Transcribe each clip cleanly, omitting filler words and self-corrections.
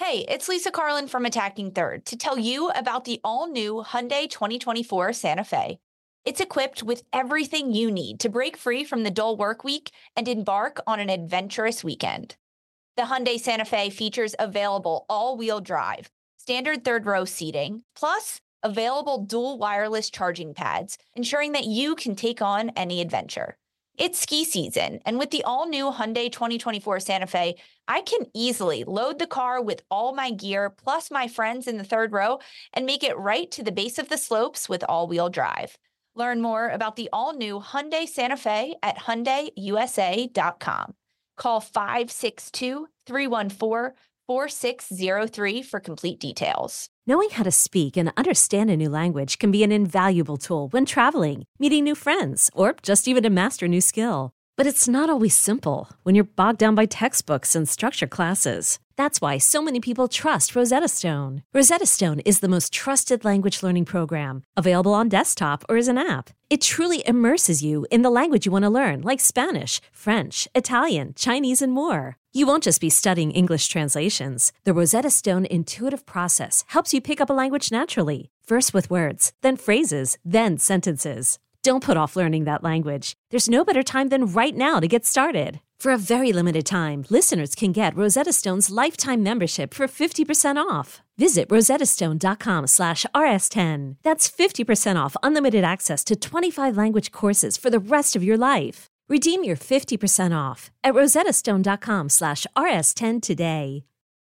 Hey, it's Lisa Carlin from Attacking Third to tell you about the all-new Hyundai 2024 Santa Fe. It's equipped with everything you need to break free from the dull work week and embark on an adventurous weekend. The Hyundai Santa Fe features available all-wheel drive, standard third-row seating, plus available dual wireless charging pads, ensuring that you can take on any adventure. It's ski season, and with the all-new Hyundai 2024 Santa Fe, I can easily load the car with all my gear plus my friends in the third row and make it right to the base of the slopes with all-wheel drive. Learn more about the all-new Hyundai Santa Fe at HyundaiUSA.com. Call 562-314-4603 for complete details. Knowing how to speak and understand a new language can be an invaluable tool when traveling, meeting new friends, or just even to master a new skill. But it's not always simple when you're bogged down by textbooks and structured classes. That's why so many people trust Rosetta Stone. Rosetta Stone is the most trusted language learning program, available on desktop or as an app. It truly immerses you in the language you want to learn, like Spanish, French, Italian, Chinese, and more. You won't just be studying English translations. The Rosetta Stone intuitive process helps you pick up a language naturally, first with words, then phrases, then sentences. Don't put off learning that language. There's no better time than right now to get started. For a very limited time, listeners can get Rosetta Stone's lifetime membership for 50% off. Visit rosettastone.com/rs10. That's 50% off unlimited access to 25 language courses for the rest of your life. Redeem your 50% off at rosettastone.com/rs10 today.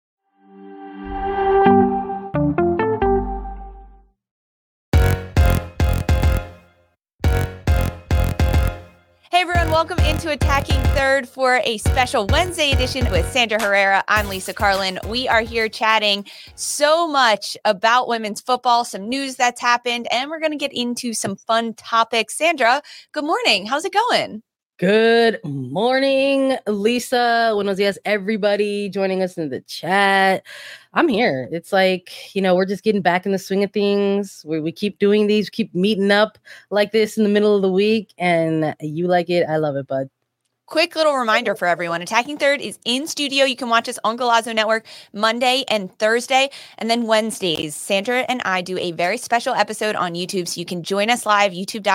Hey everyone, welcome into Attacking Third for a special Wednesday edition with Sandra Herrera. I'm Lisa Carlin. We are here chatting so much about women's football, some news that's happened, and we're going to get into some fun topics. Sandra, good morning. How's it going? Good morning, Lisa. Buenos dias, everybody joining us in the chat. I'm here. It's like, we're just getting back in the swing of things. We keep doing these, keep meeting up like this in the middle of the week. And you like it. I love it, bud. Quick little reminder for everyone. Attacking Third is in studio. You can watch us on Golazo Network Monday and Thursday. And then Wednesdays, Sandra and I do a very special episode on YouTube. So you can join us live,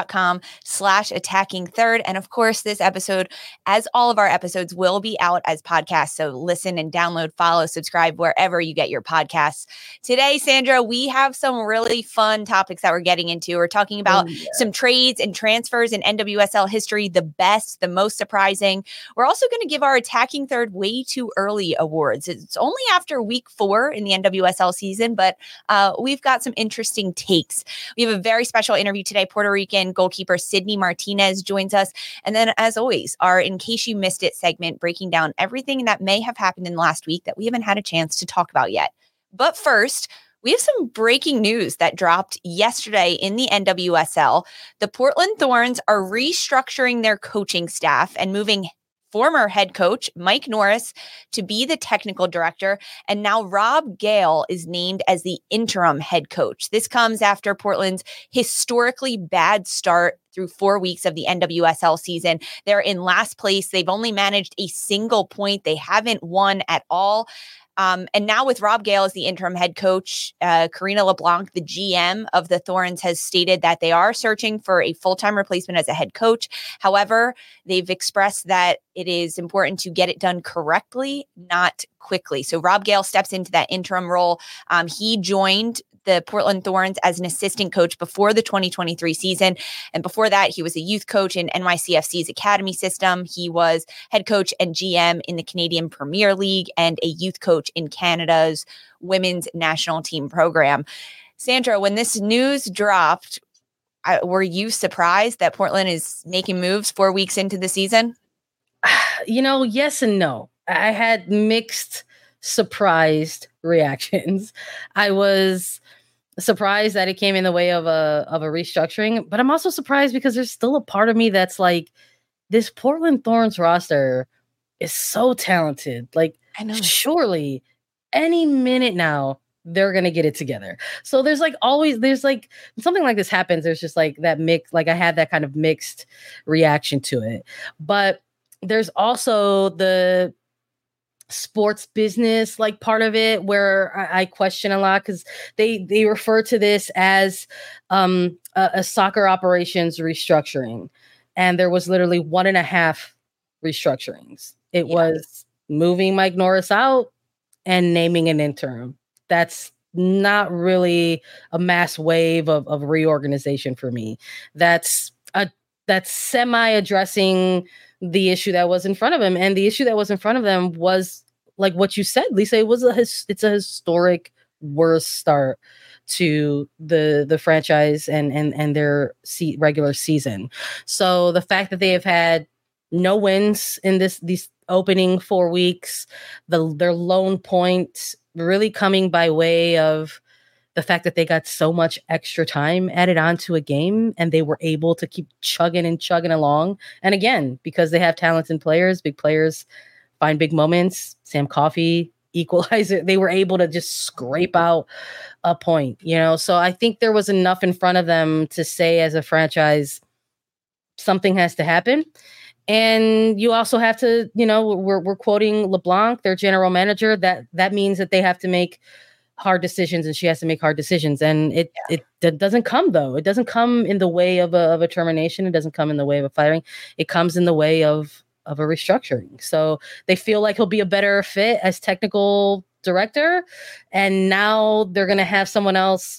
youtube.com/Attacking Third. And of course, this episode, as all of our episodes, will be out as podcasts. So listen and download, follow, subscribe wherever you get your podcasts. Today, Sandra, we have some really fun topics that we're getting into. We're talking about some trades and transfers in NWSL history, the best, the most surprising. We're also going to give our Attacking Third way too early awards. It's only after week 4 in the NWSL season, but we've got some interesting takes. We have a very special interview today. Puerto Rican goalkeeper Sydney Martinez joins us. And then, as always, our In Case You Missed It segment, breaking down everything that may have happened in the last week that we haven't had a chance to talk about yet. But first, we have some breaking news that dropped yesterday in the NWSL. The Portland Thorns are restructuring their coaching staff and moving former head coach Mike Norris to be the technical director. And now Rob Gale is named as the interim head coach. This comes after Portland's historically bad start through 4 weeks of the NWSL season. They're in last place. They've only managed a single point. They haven't won at all. And now with Rob Gale as the interim head coach, Karina LeBlanc, the GM of the Thorns, has stated that they are searching for a full-time replacement as a head coach. However, they've expressed that it is important to get it done correctly, not quickly. So Rob Gale steps into that interim role. He joined the Portland Thorns as an assistant coach before the 2023 season. And before that, he was a youth coach in NYCFC's academy system. He was head coach and GM in the Canadian Premier League and a youth coach in Canada's women's national team program. Sandra, when this news dropped, were you surprised that Portland is making moves 4 weeks into the season? Yes and no. I had mixed surprised reactions. I was surprised that it came in the way of a restructuring, but I'm also surprised because there's still a part of me that's like, this Portland Thorns roster is so talented. Like, I know. Surely any minute now they're gonna get it together. So there's like something like this happens. There's just like that mix. Like I had that kind of mixed reaction to it, but there's also the sports business like part of it where I question a lot, because they refer to this as a soccer operations restructuring, and there was literally 1.5 restructurings. It was moving Mike Norris out and naming an interim. That's not really a mass wave of reorganization for me. That's semi addressing the issue that was in front of him. And the issue that was in front of them was, like what you said, Lisa, it's a historic worst start to the franchise and their regular season. So the fact that they have had no wins in these opening 4 weeks, their lone point really coming by way of the fact that they got so much extra time added onto a game, and they were able to keep chugging along. And again, because they have talented players, big players find big moments. Sam Coffey, equalizer. They were able to just scrape out a point, So I think there was enough in front of them to say, as a franchise, something has to happen. And you also have to, we're quoting LeBlanc, their general manager, that means that they have to make hard decisions, and she has to make hard decisions. And it doesn't come, though. It doesn't come in the way of a termination. It doesn't come in the way of a firing. It comes in the way of a restructuring. So they feel like he'll be a better fit as technical director. And now they're going to have someone else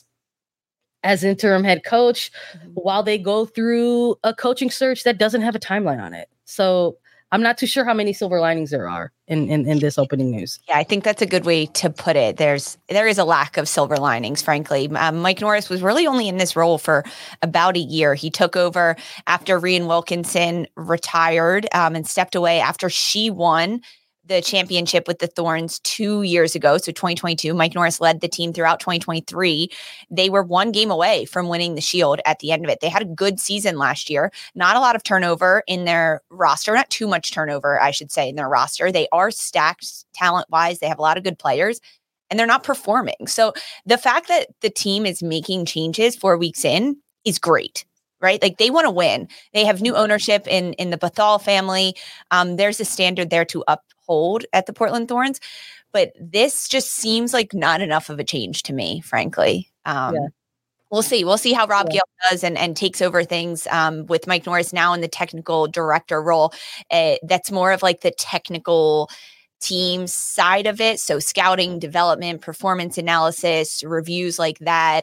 as interim head coach while they go through a coaching search that doesn't have a timeline on it. So I'm not too sure how many silver linings there are in this opening news. Yeah, I think that's a good way to put it. There is a lack of silver linings, frankly. Mike Norris was really only in this role for about a year. He took over after Rian Wilkinson retired and stepped away after she won the championship with the Thorns 2 years ago. So 2022, Mike Norris led the team throughout 2023. They were 1 game away from winning the Shield at the end of it. They had a good season last year. Not a lot of turnover in their roster, not too much turnover, I should say, in their roster. They are stacked talent-wise. They have a lot of good players, and they're not performing. So the fact that the team is making changes 4 weeks in is great. Right? Like, they want to win. They have new ownership in the Bethal family. There's a standard there to uphold at the Portland Thorns, but this just seems like not enough of a change to me, frankly. We'll see. We'll see how Rob Gale does and takes over things with Mike Norris now in the technical director role. That's more of like the technical team side of it. So scouting, development, performance analysis, reviews like that.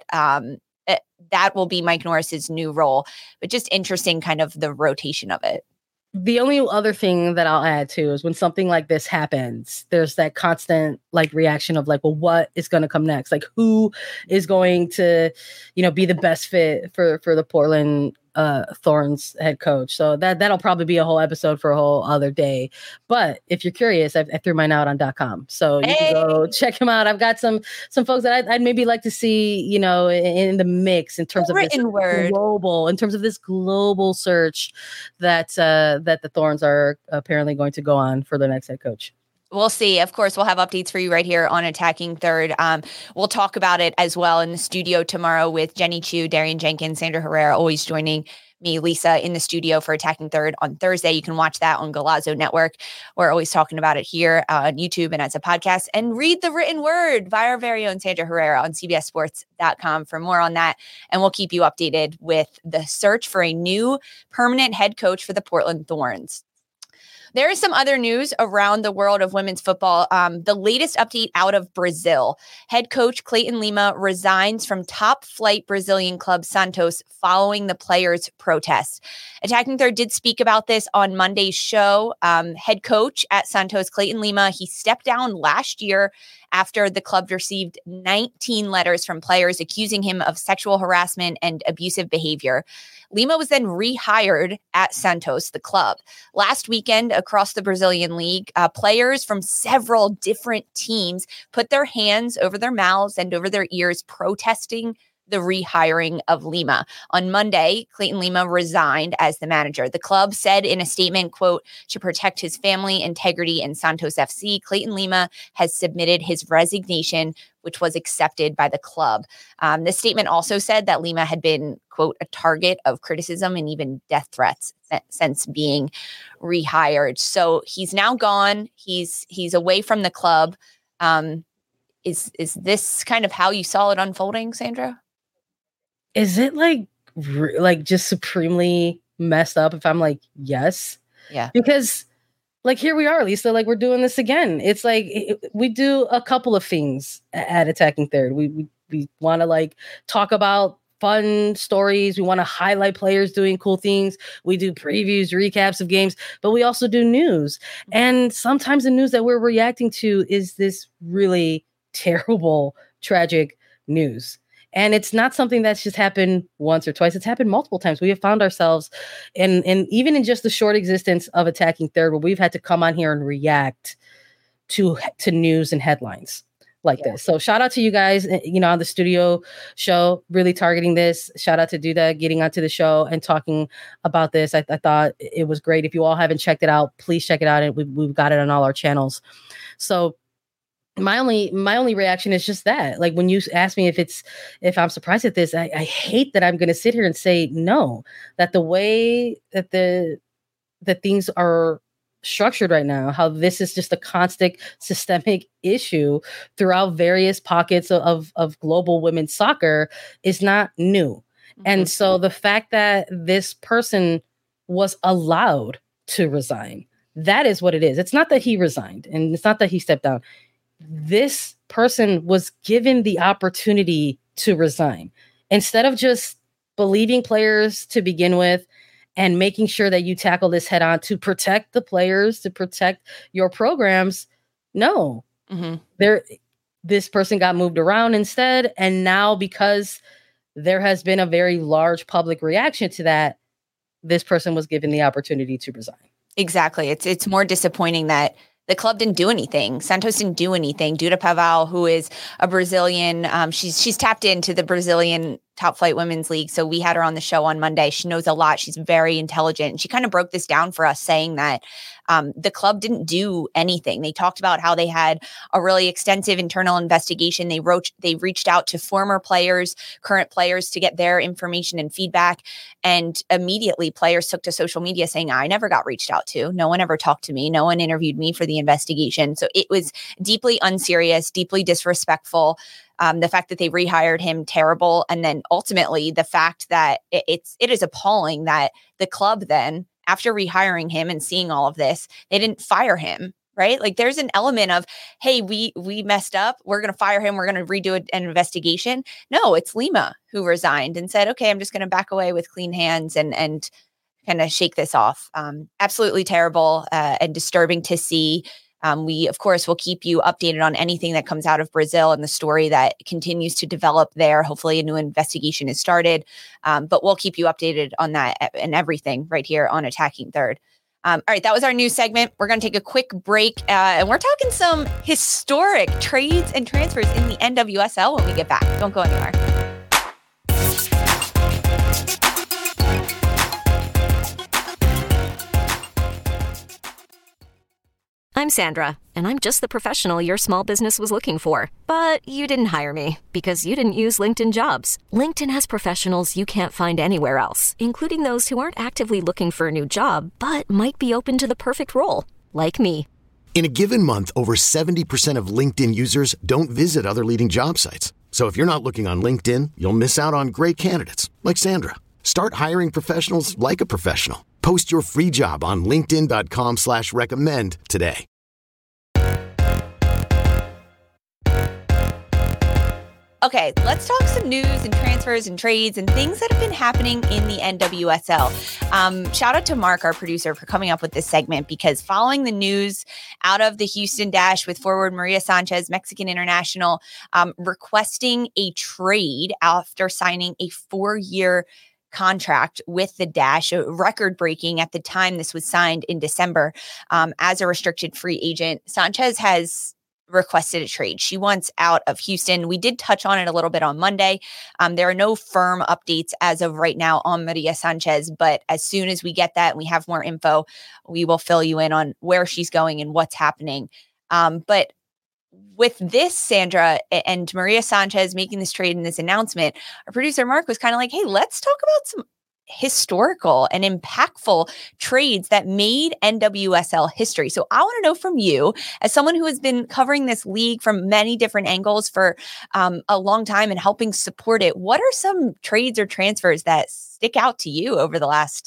That will be Mike Norris's new role, but just interesting kind of the rotation of it. The only other thing that I'll add too is when something like this happens, there's that constant reaction of well, what is going to come next? Like, who is going to, be the best fit for the Portland Thorns head coach? So that'll probably be a whole episode for a whole other day. But if you're curious, I threw mine out on .com, so you can go check him out. I've got some folks that I'd maybe like to see, in the mix in terms of this global search that the Thorns are apparently going to go on for their next head coach. We'll see. Of course, we'll have updates for you right here on Attacking Third. We'll talk about it as well in the studio tomorrow with Jenny Chu, Darian Jenkins, Sandra Herrera, always joining me, Lisa, in the studio for Attacking Third on Thursday. You can watch that on Golazo Network. We're always talking about it here on YouTube and as a podcast. And read the written word by our very own Sandra Herrera on CBSSports.com for more on that. And we'll keep you updated with the search for a new permanent head coach for the Portland Thorns. There is some other news around the world of women's football. The latest update out of Brazil. Head coach Clayton Lima resigns from top flight Brazilian club Santos following the players' protest. Attacking Third did speak about this on Monday's show. Head coach at Santos, Clayton Lima, he stepped down last year after the club received 19 letters from players accusing him of sexual harassment and abusive behavior. Lima was then rehired at Santos, the club. Last weekend, across the Brazilian league, players from several different teams put their hands over their mouths and over their ears protesting the rehiring of Lima. On Monday, Clayton Lima resigned as the manager. The club said in a statement, quote, to protect his family integrity in Santos FC, Clayton Lima has submitted his resignation, which was accepted by the club. The statement also said that Lima had been, quote, a target of criticism and even death threats since being rehired. So he's now gone. He's away from the club. Is this kind of how you saw it unfolding, Sandra? Is it like just supremely messed up if I'm like, yes? Yeah. Because like, here we are, Lisa, like we're doing this again. It's like we do a couple of things at Attacking Third. We want to like talk about fun stories. We want to highlight players doing cool things. We do previews, recaps of games, but we also do news. And sometimes the news that we're reacting to is this really terrible, tragic news. And it's not something that's just happened once or twice. It's happened multiple times. We have found ourselves in even in just the short existence of Attacking Third, where we've had to come on here and react to news and headlines like this. So shout out to you guys, on the studio show, really targeting this. Shout out to Duda getting onto the show and talking about this. I thought it was great. If you all haven't checked it out, please check it out. And we've got it on all our channels. So my only reaction is just that, like, when you ask me if I'm surprised at this, I hate that I'm going to sit here and say no, that the way that that things are structured right now, how this is just a constant systemic issue throughout various pockets of global women's soccer is not new. Mm-hmm. And so the fact that this person was allowed to resign, that is what it is. It's not that he resigned and it's not that he stepped down. This person was given the opportunity to resign instead of just believing players to begin with and making sure that you tackle this head on to protect the players, to protect your programs. No, this person got moved around instead. And now, because there has been a very large public reaction to that, this person was given the opportunity to resign. Exactly. It's more disappointing that the club didn't do anything. Santos didn't do anything. Duda Pavão, who is a Brazilian, she's tapped into the Brazilian top flight women's league. So we had her on the show on Monday. She knows a lot. She's very intelligent. And she kind of broke this down for us, saying that the club didn't do anything. They talked about how they had a really extensive internal investigation. They reached out to former players, current players, to get their information and feedback. And immediately players took to social media saying, I never got reached out to. No one ever talked to me. No one interviewed me for the investigation. So it was deeply unserious, deeply disrespectful. The fact that they rehired him, terrible. And then ultimately the fact that it is appalling that the club then, after rehiring him and seeing all of this, they didn't fire him, right? Like, there's an element of, hey, we messed up. We're going to fire him. We're going to redo an investigation. No, it's Lima who resigned and said, okay, I'm just going to back away with clean hands and kind of shake this off. Absolutely terrible and disturbing to see. We, of course, will keep you updated on anything that comes out of Brazil and the story that continues to develop there. Hopefully a new investigation is started, but we'll keep you updated on that and everything right here on Attacking Third. All right, that was our news segment. We're going to take a quick break, and we're talking some historic trades and transfers in the NWSL when we get back. Don't go anywhere. I'm Sandra, and I'm just the professional your small business was looking for. But you didn't hire me because you didn't use LinkedIn Jobs. LinkedIn has professionals you can't find anywhere else, including those who aren't actively looking for a new job, but might be open to the perfect role, like me. In a given month, over 70% of LinkedIn users don't visit other leading job sites. So if you're not looking on LinkedIn, you'll miss out on great candidates like Sandra. Start hiring professionals like a professional. Post your free job on linkedin.com/recommend today. Okay, let's talk some news and transfers and trades and things that have been happening in the NWSL. Shout out to Mark, our producer, for coming up with this segment, because following the news out of the Houston Dash with forward Maria Sanchez, Mexican international, requesting a trade after signing a 4-year contract with the Dash, record-breaking at the time this was signed in December, as a restricted free agent. Sanchez has requested a trade. She wants out of Houston. We did touch on it a little bit on Monday. There are no firm updates as of right now on Maria Sanchez, but as soon as we get that and we have more info, we will fill you in on where she's going and what's happening. But with this, Sandra, and Maria Sanchez making this trade and this announcement, our producer Mark was kind of like, hey, let's talk about some historical and impactful trades that made NWSL history. So I want to know from you, as someone who has been covering this league from many different angles for a long time and helping support it, what are some trades or transfers that stick out to you over the last,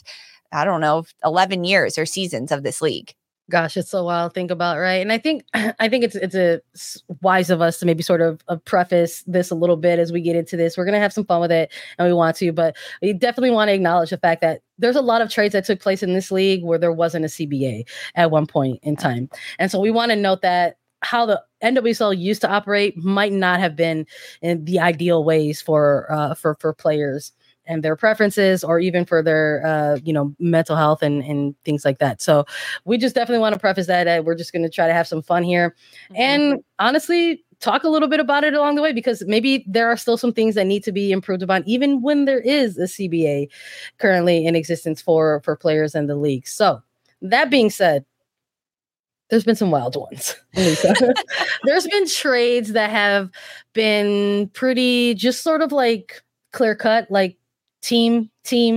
11 years or seasons of this league? Gosh, it's so wild to think about, right? And I think it's wise of us to maybe sort of preface this a little bit as we get into this. We're going to have some fun with it, and we want to, but we definitely want to acknowledge the fact that there's a lot of trades that took place in this league where there wasn't a CBA at one point in time. And so we want to note that how the NWSL used to operate might not have been in the ideal ways for players and their preferences, or even for their, mental health and things like that. So we just definitely want to preface that we're just going to try to have some fun here. Mm-hmm. And honestly, talk a little bit about it along the way, because maybe there are still some things that need to be improved upon, even when there is a CBA currently in existence for players in the league. So that being said, there's been some wild ones. There's been trades that have been pretty just sort of like clear cut, like team,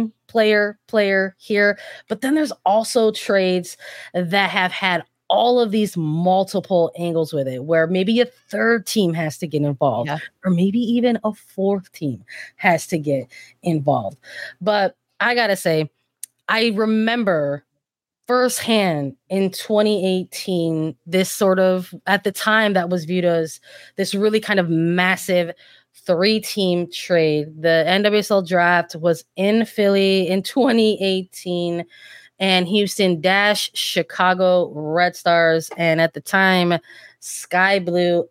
player here. But then there's also trades that have had all of these multiple angles with it, where maybe a third team has to get involved, or maybe even a fourth team has to get involved. But I gotta say, I remember firsthand in 2018, this sort of, at the time, that was viewed as this really kind of massive 3-team trade. The NWSL draft was in Philly in 2018, and Houston - Chicago Red Stars, and at the time, Sky Blue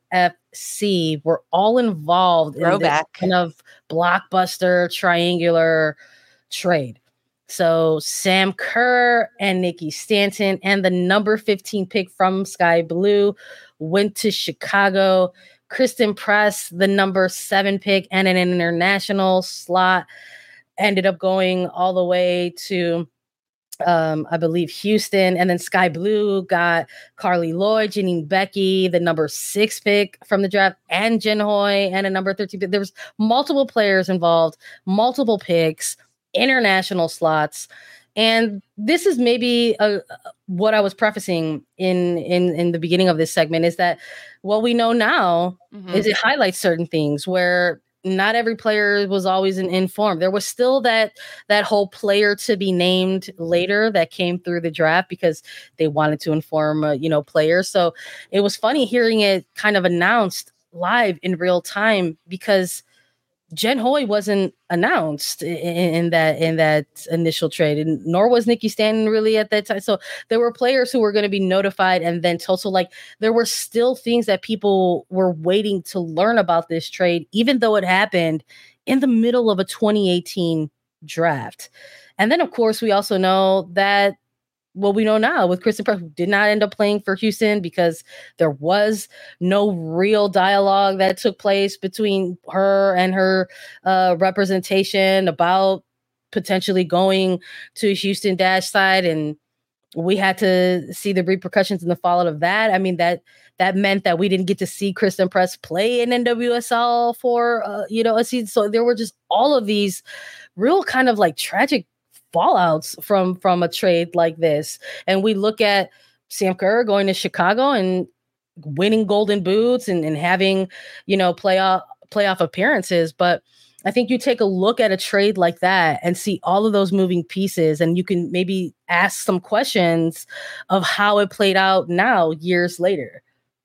FC were all involved in this kind of blockbuster triangular trade. So Sam Kerr and Nikki Stanton and the number 15 pick from Sky Blue went to Chicago. Kristen Press, the number 7 pick and an international slot, ended up going all the way to, I believe, Houston. And then Sky Blue got Carly Lloyd, Janine Becky, the number 6 pick from the draft, and Jen Hoy, and a number 13 pick. There was multiple players involved, multiple picks, international slots. And this is maybe what I was prefacing in the beginning of this segment, is that what we know now is it highlights certain things where not every player was always informed. There was still that whole player to be named later that came through the draft because they wanted to inform, players. So it was funny hearing it kind of announced live in real time, because Jen Hoy wasn't announced in that initial trade, and nor was Nikki Stanton really at that time. So there were players who were going to be notified and then told. So like there were still things that people were waiting to learn about this trade, even though it happened in the middle of a 2018 draft. And then of course we also know that what we know now with Kristen Press, who did not end up playing for Houston because there was no real dialogue that took place between her and her representation about potentially going to Houston - side. And we had to see the repercussions and the fallout of that. I mean, that meant that we didn't get to see Kristen Press play in NWSL for, a season. So there were just all of these real kind of like tragic fallouts from a trade like this. And we look at Sam Kerr going to Chicago and winning golden boots and having, playoff appearances. But I think you take a look at a trade like that and see all of those moving pieces, and you can maybe ask some questions of how it played out now, years later.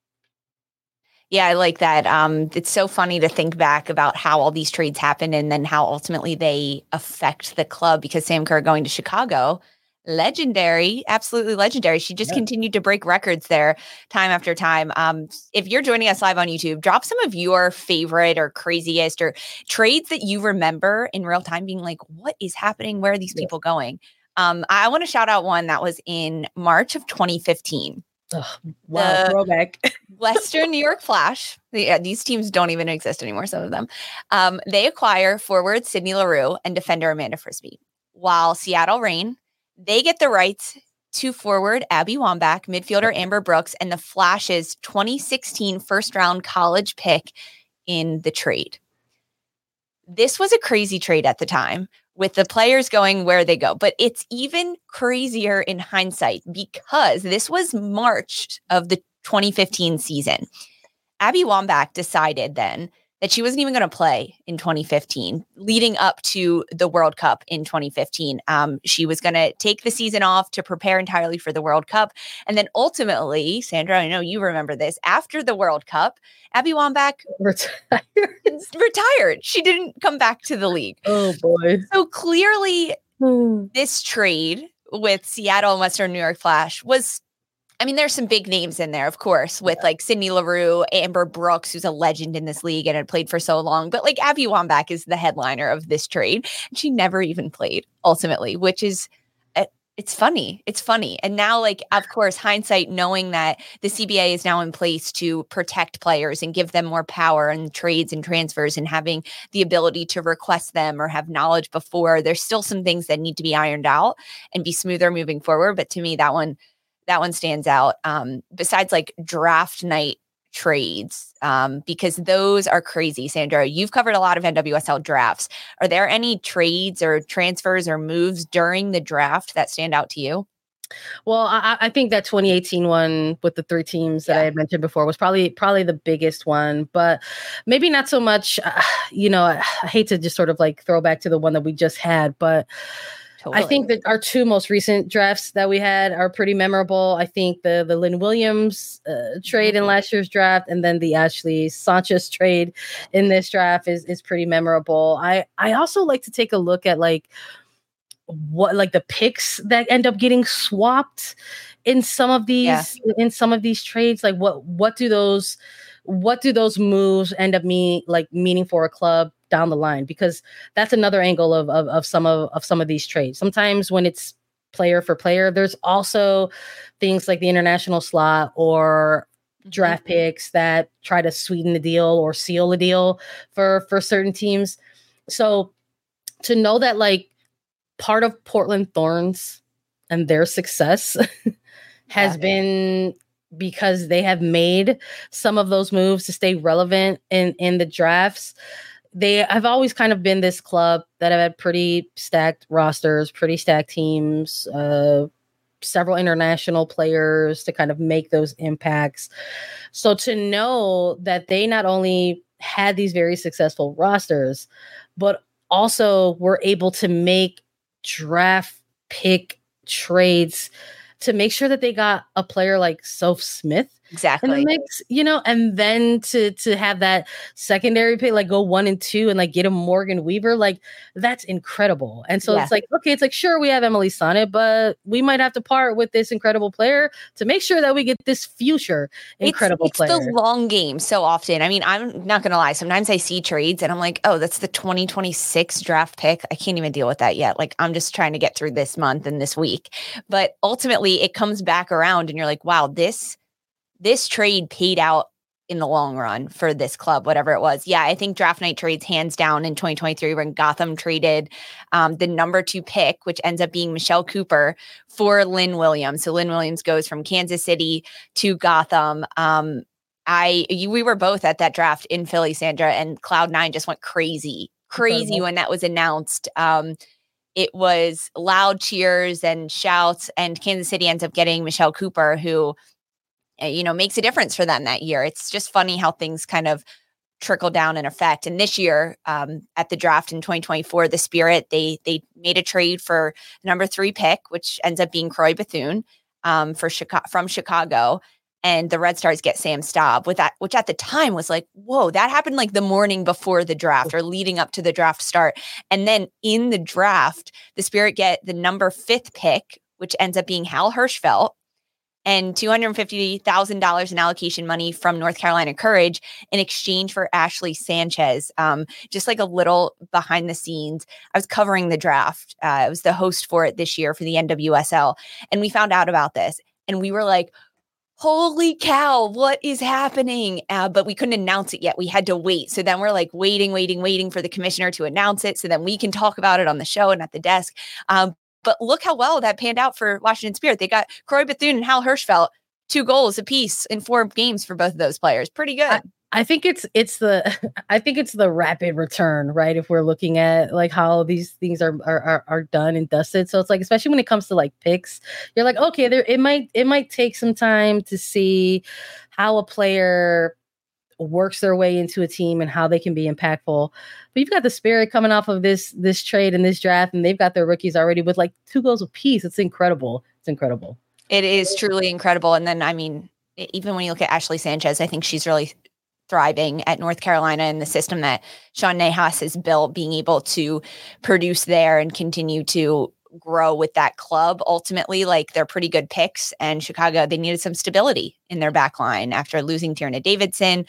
Yeah, I like that. It's so funny to think back about how all these trades happen and then how ultimately they affect the club, because Sam Kerr going to Chicago, legendary, absolutely legendary. She just continued to break records there time after time. If you're joining us live on YouTube, drop some of your favorite or craziest or trades that you remember in real time being like, what is happening? Where are these people going? I want to shout out one that was in March of 2015. Wow, throwback. Western New York Flash, these teams don't even exist anymore, some of them, they acquire forward Sydney Leroux and defender Amanda Frisbee. While Seattle Reign, they get the rights to forward Abby Wambach, midfielder Amber Brooks, and the Flash's 2016 first-round college pick in the trade. This was a crazy trade at the time, with the players going where they go. But it's even crazier in hindsight because this was March of the 2015 season. Abby Wambach decided then that she wasn't even going to play in 2015, leading up to the World Cup in 2015. She was going to take the season off to prepare entirely for the World Cup. And then ultimately, Sandra, I know you remember this, after the World Cup, Abby Wambach retired. She didn't come back to the league. Oh, boy. So clearly, this trade with Seattle and Western New York Flash was, I mean, there's some big names in there, of course, with like Sydney Leroux, Amber Brooks, who's a legend in this league and had played for so long. But like Abby Wambach is the headliner of this trade. And she never even played ultimately, which is, it's funny. It's funny. And now, like, of course, hindsight, knowing that the CBA is now in place to protect players and give them more power in trades and transfers and having the ability to request them or have knowledge before, there's still some things that need to be ironed out and be smoother moving forward. But to me, that one stands out. Besides like draft night trades, because those are crazy. Sandra, you've covered a lot of NWSL drafts. Are there any trades or transfers or moves during the draft that stand out to you? Well, I think that 2018 one with the 3 teams that I had mentioned before was probably the biggest one, but maybe not so much. I hate to just sort of like throw back to the one that we just had, but totally. I think that our 2 most recent drafts that we had are pretty memorable. I think the Lynn Williams trade in last year's draft, and then the Ashley Sanchez trade in this draft is pretty memorable. I also like to take a look at like what like the picks that end up getting swapped in some of these trades. Like what do those moves end up meaning for a club down the line? Because that's another angle of some of these trades. Sometimes when it's player for player, there's also things like the international slot or draft picks that try to sweeten the deal or seal a deal for certain teams. So to know that like part of Portland Thorns and their success has been because they have made some of those moves to stay relevant in the drafts. They have always kind of been this club that have had pretty stacked rosters, pretty stacked teams, several international players to kind of make those impacts. So to know that they not only had these very successful rosters, but also were able to make draft pick trades to make sure that they got a player like Soph Smith exactly in the mix, and then to have that secondary pick, like go 1 and 2 and like get a Morgan Weaver, like that's incredible. And so it's like, okay, it's like, sure, we have Emily Sonnet, but we might have to part with this incredible player to make sure that we get this future incredible player. It's the long game so often. I mean, I'm not going to lie. Sometimes I see trades and I'm like, oh, that's the 2026 draft pick. I can't even deal with that yet. Like, I'm just trying to get through this month and this week. But ultimately it comes back around and you're like, wow, this trade paid out in the long run for this club, whatever it was. Yeah, I think draft night trades hands down in 2023 when Gotham traded the number 2 pick, which ends up being Michelle Cooper, for Lynn Williams. So Lynn Williams goes from Kansas City to Gotham. We were both at that draft in Philly, Sandra, and Cloud9 just went crazy when that was announced. It was loud cheers and shouts, and Kansas City ends up getting Michelle Cooper, who makes a difference for them that year. It's just funny how things kind of trickle down in effect. And this year, at the draft in 2024, the Spirit, they made a trade for the number 3 pick, which ends up being Croy Bethune from Chicago. And the Red Stars get Sam Staub with that, which at the time was like, whoa, that happened like the morning before the draft or leading up to the draft start. And then in the draft, the Spirit get the number 5th pick, which ends up being Hal Hirschfeld, and $250,000 in allocation money from North Carolina Courage in exchange for Ashley Sanchez. Just like a little behind the scenes, I was covering the draft. I was the host for it this year for the NWSL, and we found out about this. And we were like, holy cow, what is happening? But we couldn't announce it yet. We had to wait. So then we're like waiting for the commissioner to announce it so then we can talk about it on the show and at the desk. But look how well that panned out for Washington Spirit. They got Croy Bethune and Hal Hirschfeld, 2 goals apiece in 4 games for both of those players. Pretty good. I think it's the rapid return, right? If we're looking at like how these things are done and dusted. So it's like, especially when it comes to like picks, you're like, okay, it might take some time to see how a player works their way into a team and how they can be impactful. But you've got the Spirit coming off of this trade and this draft, and they've got their rookies already with like 2 goals apiece. It's incredible. It's incredible. It is truly incredible. And then, I mean, even when you look at Ashley Sanchez, I think she's really thriving at North Carolina in the system that Sean Nahas has built, being able to produce there and continue to grow with that club. Ultimately, like, they're pretty good picks, and Chicago, they needed some stability in their back line after losing Tierna Davidson.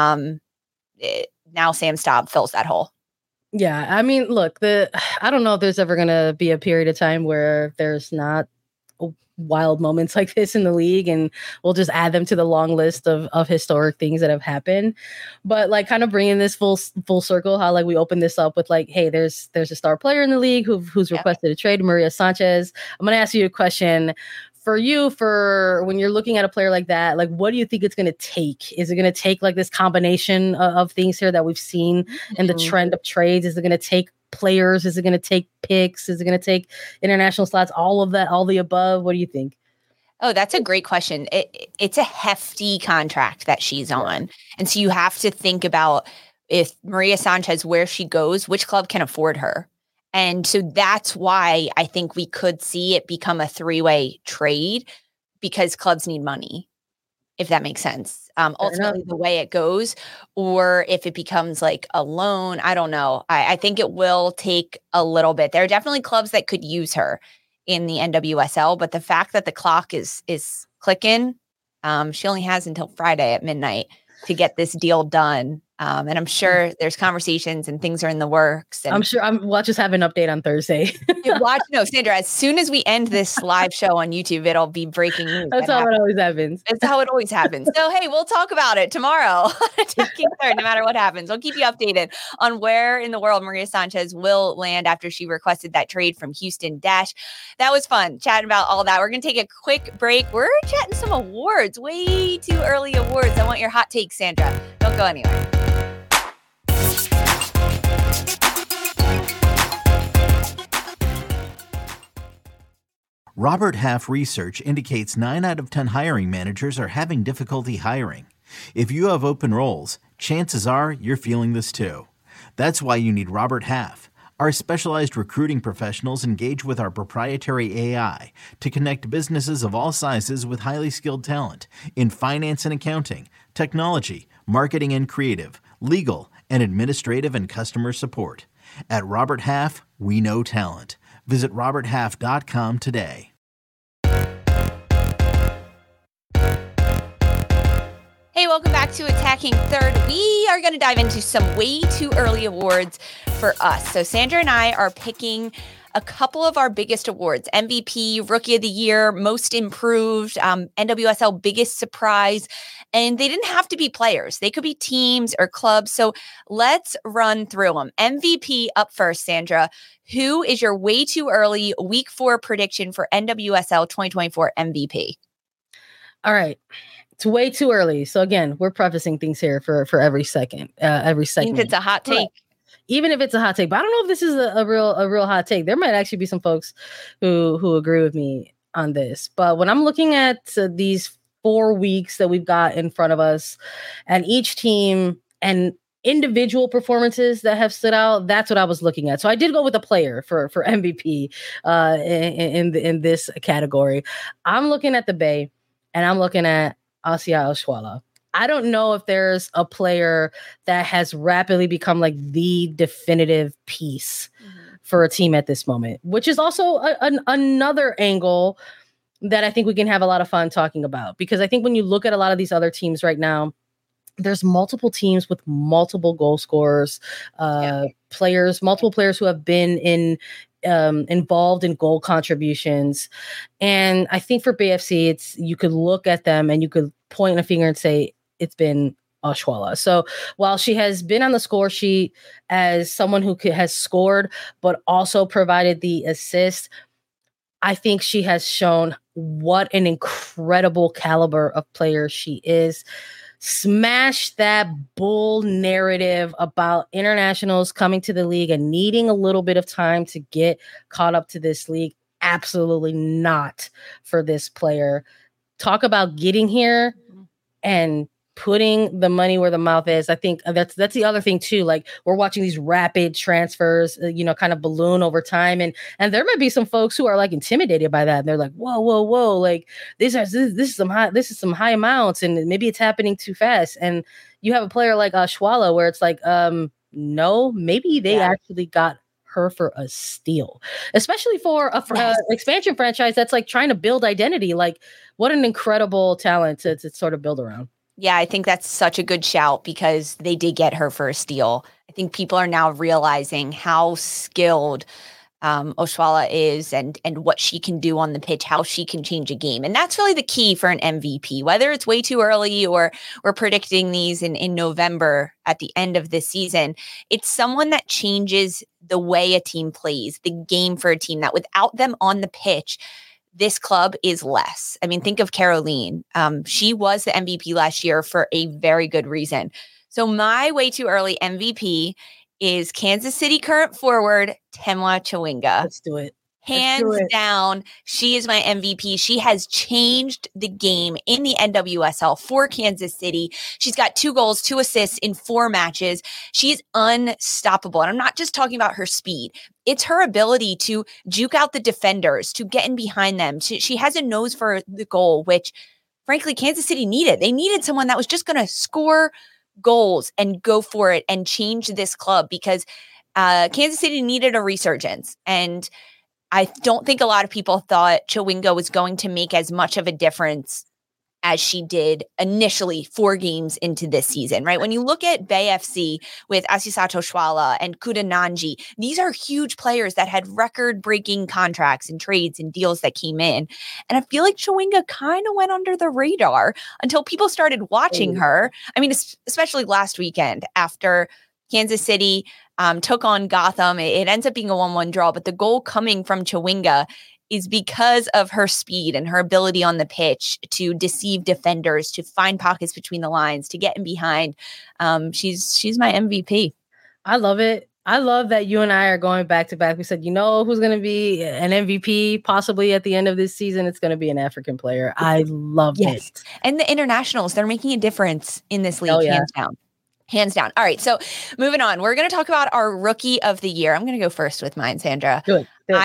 Now Sam Staub fills that hole. Yeah. I mean, look, I don't know if there's ever going to be a period of time where there's not wild moments like this in the league, and we'll just add them to the long list of historic things that have happened. But like, kind of bringing this full circle, how like we open this up with like, hey, there's a star player in the league who's requested a trade, Maria Sanchez. I'm going to ask you a question for you, for when you're looking at a player like that. Like, what do you think it's going to take? Is it going to take like this combination of things here that we've seen in the trend of trades? Is it going to take players? Is it going to take picks? Is it going to take international slots? All of that, all the above? What do you think? Oh, that's a great question. It's a hefty contract that she's on. And so you have to think about, if Maria Sanchez, where she goes, which club can afford her? And so that's why I think we could see it become a 3-way trade, because clubs need money, if that makes sense. Ultimately, the way it goes, or if it becomes like a loan, I don't know. I think it will take a little bit. There are definitely clubs that could use her in the NWSL, but the fact that the clock is clicking, she only has until Friday at midnight to get this deal done. And I'm sure there's conversations and things are in the works. And I'm sure we'll just have an update on Thursday. Sandra, as soon as we end this live show on YouTube, it'll be breaking news. That's how it always happens. It's how it always happens. So, hey, we'll talk about it tomorrow. Attacking Third, no matter what happens. We'll keep you updated on where in the world Maria Sanchez will land after she requested that trade from Houston Dash. That was fun chatting about all that. We're going to take a quick break. We're chatting some awards, way too early awards. I want your hot take, Sandra. Don't go anywhere. Robert Half research indicates 9 out of 10 hiring managers are having difficulty hiring. If you have open roles, chances are you're feeling this too. That's why you need Robert Half. Our specialized recruiting professionals engage with our proprietary AI to connect businesses of all sizes with highly skilled talent in finance and accounting, technology, marketing and creative, legal, and administrative and customer support. At Robert Half, we know talent. Visit roberthalf.com today. Hey, welcome back to Attacking Third. We are going to dive into some way too early awards for us. So Sandra and I are picking a couple of our biggest awards: MVP, Rookie of the Year, Most Improved, NWSL Biggest Surprise. And they didn't have to be players. They could be teams or clubs. So let's run through them. MVP up first, Sandra. Who is your way too early Week 4 prediction for NWSL 2024 MVP? All right. It's way too early. So again, we're prefacing things here for every second, every segment. Think it's a hot take. Even if it's a hot take, but I don't know if this is a real hot take. There might actually be some folks who agree with me on this. But when I'm looking at these 4 weeks that we've got in front of us, and each team and individual performances that have stood out, that's what I was looking at. So I did go with a player for MVP in this category. I'm looking at the Bay, and I'm looking at Asia Oshoala. I don't know if there's a player that has rapidly become like the definitive piece for a team at this moment, which is also another angle that I think we can have a lot of fun talking about. Because I think when you look at a lot of these other teams right now, there's multiple teams with multiple goal scorers, multiple players who have been involved in goal contributions. And I think for BFC, you could look at them and you could point a finger and say it's been Oshoala. So while she has been on the score sheet as someone who has scored, but also provided the assist, I think she has shown what an incredible caliber of player she is. Smash that bull narrative about internationals coming to the league and needing a little bit of time to get caught up to this league. Absolutely not for this player. Talk about getting here and putting the money where the mouth is. I think that's the other thing too. Like, we're watching these rapid transfers, kind of balloon over time. And there might be some folks who are like intimidated by that. And they're like, whoa. Like this is some high amounts, and maybe it's happening too fast. And you have a player like Oshoala where it's like, no, maybe they actually got her for a steal, especially for a expansion franchise that's like trying to build identity. Like, what an incredible talent to sort of build around. Yeah, I think that's such a good shout because they did get her for a steal. I think people are now realizing how skilled Oshoala is and what she can do on the pitch, how she can change a game. And that's really the key for an MVP, whether it's way too early or we're predicting these in November at the end of this season. It's someone that changes the way a team plays, the game for a team, that without them on the pitch, this club is less. I mean, think of Caroline. She was the MVP last year for a very good reason. So my way too early MVP is Kansas City current forward, Temwa Chawinga. Let's do it. Hands down, she is my MVP. She has changed the game in the NWSL for Kansas City. She's got 2 goals, 2 assists in 4 matches. She is unstoppable. And I'm not just talking about her speed. It's her ability to juke out the defenders, to get in behind them. She has a nose for the goal, which, frankly, Kansas City needed. They needed someone that was just going to score goals and go for it and change this club, because Kansas City needed a resurgence. And I don't think a lot of people thought Chawinga was going to make as much of a difference as she did initially 4 games into this season, right? When you look at Bay FC with Asisat Oshoala and Kuda Nanji, these are huge players that had record-breaking contracts and trades and deals that came in. And I feel like Chawinga kind of went under the radar until people started watching her. I mean, especially last weekend after Kansas City took on Gotham. It ends up being a 1-1 draw, but the goal coming from Chawinga is because of her speed and her ability on the pitch to deceive defenders, to find pockets between the lines, to get in behind. She's my MVP. I love it. I love that you and I are going back to back. We said, who's going to be an MVP possibly at the end of this season? It's going to be an African player. I love it. And the internationals, they're making a difference in this league, hands down. Hands down. All right. So moving on, we're going to talk about our rookie of the year. I'm going to go first with mine, Sandra. Good.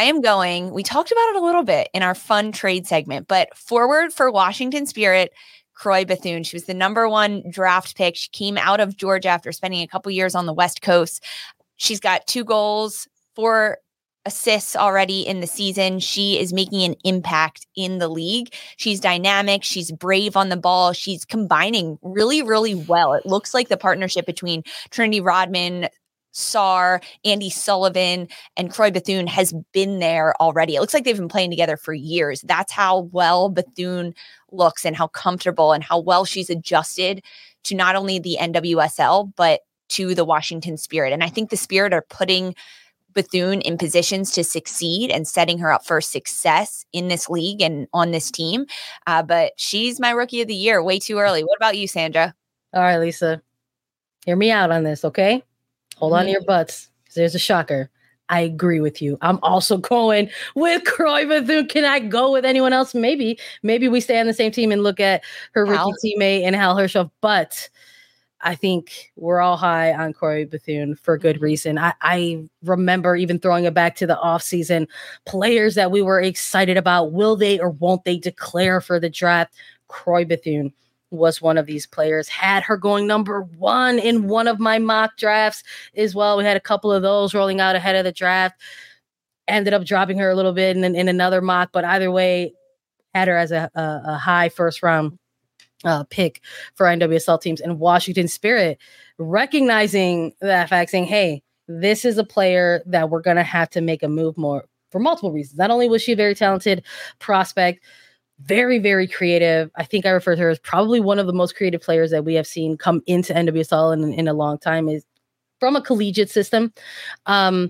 We talked about it a little bit in our fun trade segment, but forward for Washington Spirit, Croix Bethune. She was the number 1 draft pick. She came out of Georgia after spending a couple years on the West Coast. She's got 2 goals, 4 assists already in the season. She is making an impact in the league. She's dynamic. She's brave on the ball. She's combining really, really well. It looks like the partnership between Trinity Rodman, Sarr, Andy Sullivan, and Croix Bethune has been there already. It looks like they've been playing together for years. That's how well Bethune looks and how comfortable and how well she's adjusted to not only the NWSL, but to the Washington Spirit. And I think the Spirit are putting Bethune in positions to succeed and setting her up for success in this league and on this team. But she's my rookie of the year, way too early. What about you, Sandra? All right, Lisa, hear me out on this, okay? Hold on to your butts, because there's a shocker. I agree with you. I'm also going with Croix Bethune. Can I go with anyone else? Maybe we stay on the same team and look at her rookie teammate and Hal Hershov. But I think we're all high on Croix Bethune for good reason. I remember even throwing it back to the offseason, players that we were excited about. Will they or won't they declare for the draft? Croix Bethune was one of these players. Had her going number 1 in one of my mock drafts as well. We had a couple of those rolling out ahead of the draft. Ended up dropping her a little bit in another mock, but either way, had her as a high first round pick for NWSL teams. And Washington Spirit recognizing that fact, saying, hey, this is a player that we're going to have to make a move more for multiple reasons. Not only was she a very talented prospect, very, very creative. I think I refer to her as probably one of the most creative players that we have seen come into NWSL in a long time, is from a collegiate system. And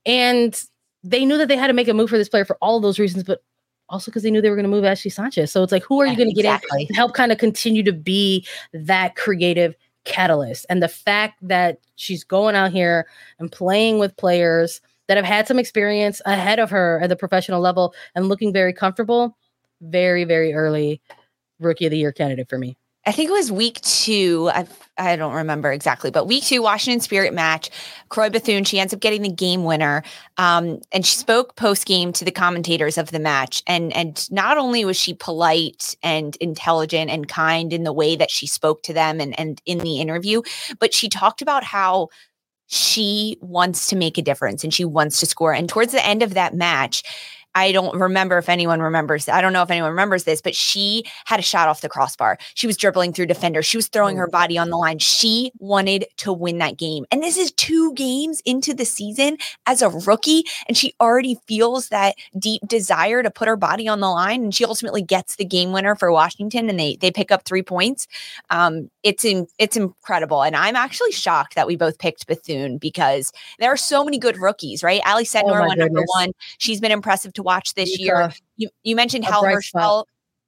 they knew that they had to make a move for this player for all of those reasons, but also because they knew they were going to move Ashley Sanchez. So it's like, who are you going to get in to help kind of continue to be that creative catalyst? And the fact that she's going out here and playing with players that have had some experience ahead of her at the professional level and looking very comfortable, very, very early Rookie of the Year candidate for me. I think it was week 2. I don't remember exactly, but week 2, Washington Spirit match, Croy Bethune, she ends up getting the game winner. And she spoke post-game to the commentators of the match. And not only was she polite and intelligent and kind in the way that she spoke to them and in the interview, but she talked about how she wants to make a difference and she wants to score. And towards the end of that match, I don't remember if anyone remembers. I don't know if anyone remembers this, but she had a shot off the crossbar. She was dribbling through defenders. She was throwing her body on the line. She wanted to win that game. And this is 2 games into the season as a rookie. And she already feels that deep desire to put her body on the line. And she ultimately gets the game winner for Washington. And they pick up 3 points. It's incredible. And I'm actually shocked that we both picked Bethune because there are so many good rookies, right? Ali Sednor went number 1. She's been impressive to watch this year. You mentioned Hal Herschel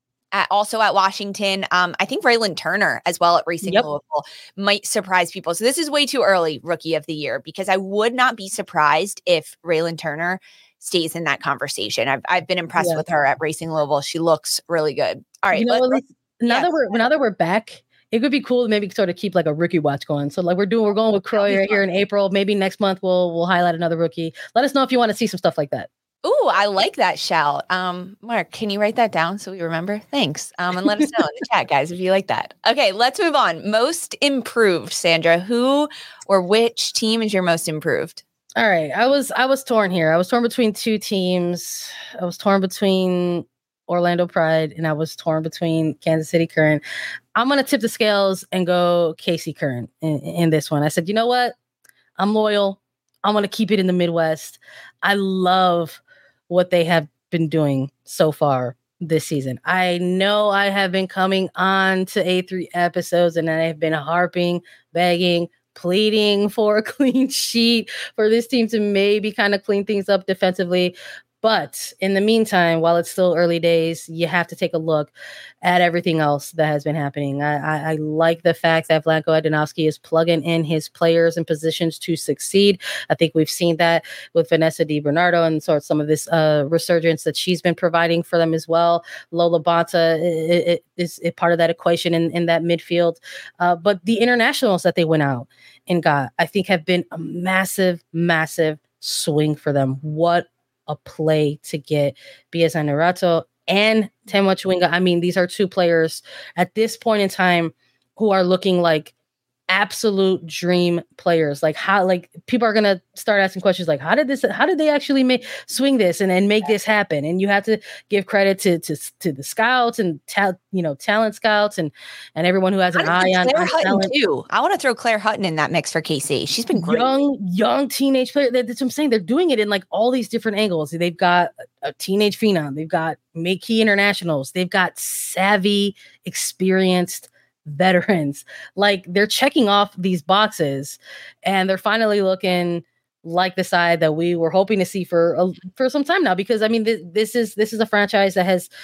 also at Washington. I think Raylan Turner as well at Racing Louisville might surprise people. So this is way too early Rookie of the Year because I would not be surprised if Raylan Turner stays in that conversation. I've been impressed with her at Racing Louisville. She looks really good. All right. Now that we're back, it would be cool to maybe sort of keep like a rookie watch going. So like we're going with Croy right here in April. Maybe next month we'll highlight another rookie. Let us know if you want to see some stuff like that. Ooh, I like that shout. Mark, can you write that down so we remember? Thanks. And let us know in the chat, guys, if you like that. Okay, let's move on. Most improved, Sandra. Who or which team is your most improved? All right. I was torn here. I was torn between 2 teams. I was torn between Orlando Pride and I was torn between Kansas City Current. I'm going to tip the scales and go KC Current in this one. I said, you know what? I'm loyal. I'm going to keep it in the Midwest. I love what they have been doing so far this season. I know I have been coming on to A3 episodes and I have been harping, begging, pleading for a clean sheet for this team to maybe kind of clean things up defensively. But in the meantime, while it's still early days, you have to take a look at everything else that has been happening. I like the fact that Vlatko Adanovsky is plugging in his players in positions to succeed. I think we've seen that with Vanessa DiBernardo and sort of some of this resurgence that she's been providing for them as well. Lola Bonta is part of that equation in that midfield. But the internationals that they went out and got, I think have been a massive, massive swing for them. What a play to get Bias Anarato and Temwa Chawinga. I mean, these are 2 players at this point in time who are looking like absolute dream players. Like how, like people are gonna start asking questions like, how did they actually swing this and make this happen? And you have to give credit to the scouts and talent scouts and everyone who has an eye on talent too. I want to throw Claire Hutton in that mix for KC. She's been great. Young teenage player. That's what I'm saying. They're doing it in like all these different angles. They've got a teenage phenom. They've got key internationals. They've got savvy, experienced veterans. Like they're checking off these boxes and they're finally looking like the side that we were hoping to see for some time now, because I mean this is a franchise that has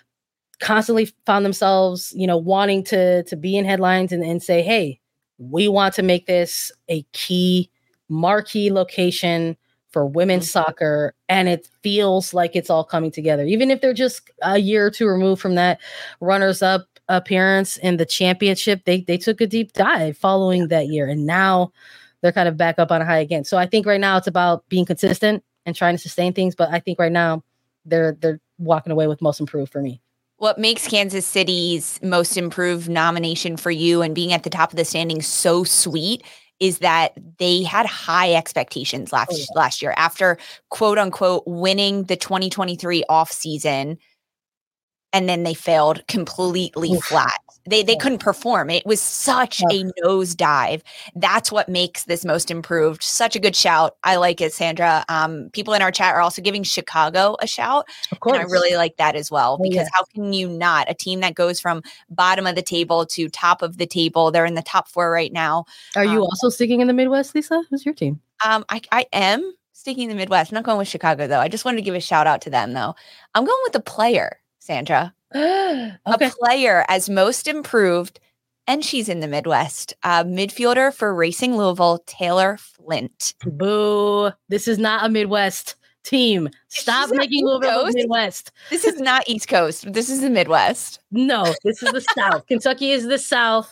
constantly found themselves wanting to be in headlines and say, hey, we want to make this a key marquee location for women's soccer, and it feels like it's all coming together, even if they're just a year or 2 removed from that runners-up appearance in the championship. They took a deep dive following that year, and now they're kind of back up on a high again. So I think right now it's about being consistent and trying to sustain things, but I think right now they're walking away with most improved for me. What makes Kansas City's most improved nomination for you and being at the top of the standings so sweet is that they had high expectations last year after quote unquote winning the 2023 off season. and then they failed completely flat. They couldn't perform. It was such a nosedive. That's what makes this most improved. Such a good shout. I like it, Sandra. People in our chat are also giving Chicago a shout. Of course. And I really like that as well, because how can you not? A team that goes from bottom of the table to top of the table. They're in the top 4 right now. Are you also sticking in the Midwest, Lisa? Who's your team? I am sticking in the Midwest. I'm not going with Chicago, though. I just wanted to give a shout out to them, though. I'm going with a player, Sandra. Okay. A player as most improved, and she's in the Midwest. Midfielder for Racing Louisville, Taylor Flint. Boo. This is not a Midwest team. Stop making Louisville the Midwest. This is not East Coast. This is the Midwest. No, this is the South. Kentucky is the South.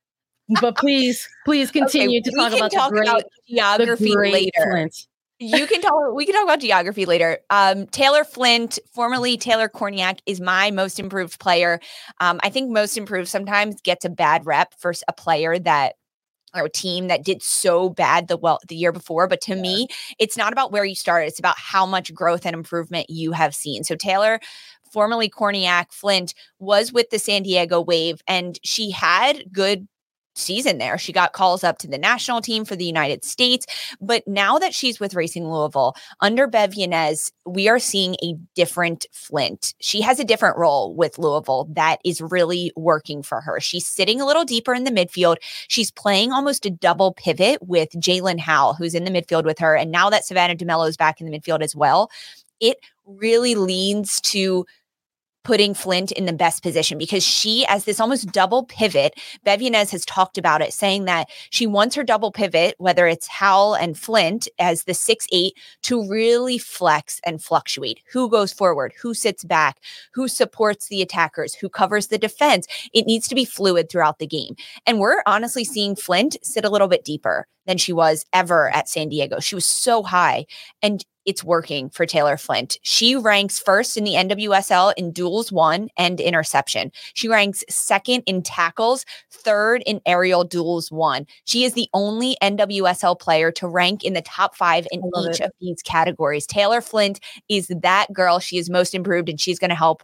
But please continue to talk about geography later. Flint. We can talk about geography later. Taylor Flint, formerly Taylor Korniak, is my most improved player. I think most improved sometimes gets a bad rep for a player or a team that did so bad the year before. But to me, it's not about where you started. It's about how much growth and improvement you have seen. So Taylor, formerly Korniak, Flint, was with the San Diego Wave, and she had good season there. She got calls up to the national team for the United States. But now that she's with Racing Louisville, under Bev Yanez, we are seeing a different Flint. She has a different role with Louisville that is really working for her. She's sitting a little deeper in the midfield. She's playing almost a double pivot with Jalen Howell, who's in the midfield with her. And now that Savannah DeMello is back in the midfield as well, it really leans to putting Flint in the best position, because she, as this almost double pivot, Bev Yanez has talked about it, saying that she wants her double pivot, whether it's Howell and Flint as the 6'8", to really flex and fluctuate. Who goes forward? Who sits back? Who supports the attackers? Who covers the defense? It needs to be fluid throughout the game. And we're honestly seeing Flint sit a little bit deeper than she was ever at San Diego. She was so high, and it's working for Taylor Flint. She ranks first in the NWSL in duels won and interception. She ranks second in tackles, third in aerial duels won. She is the only NWSL player to rank in the top 5 in each of these categories. Taylor Flint is that girl. She is most improved, and she's going to help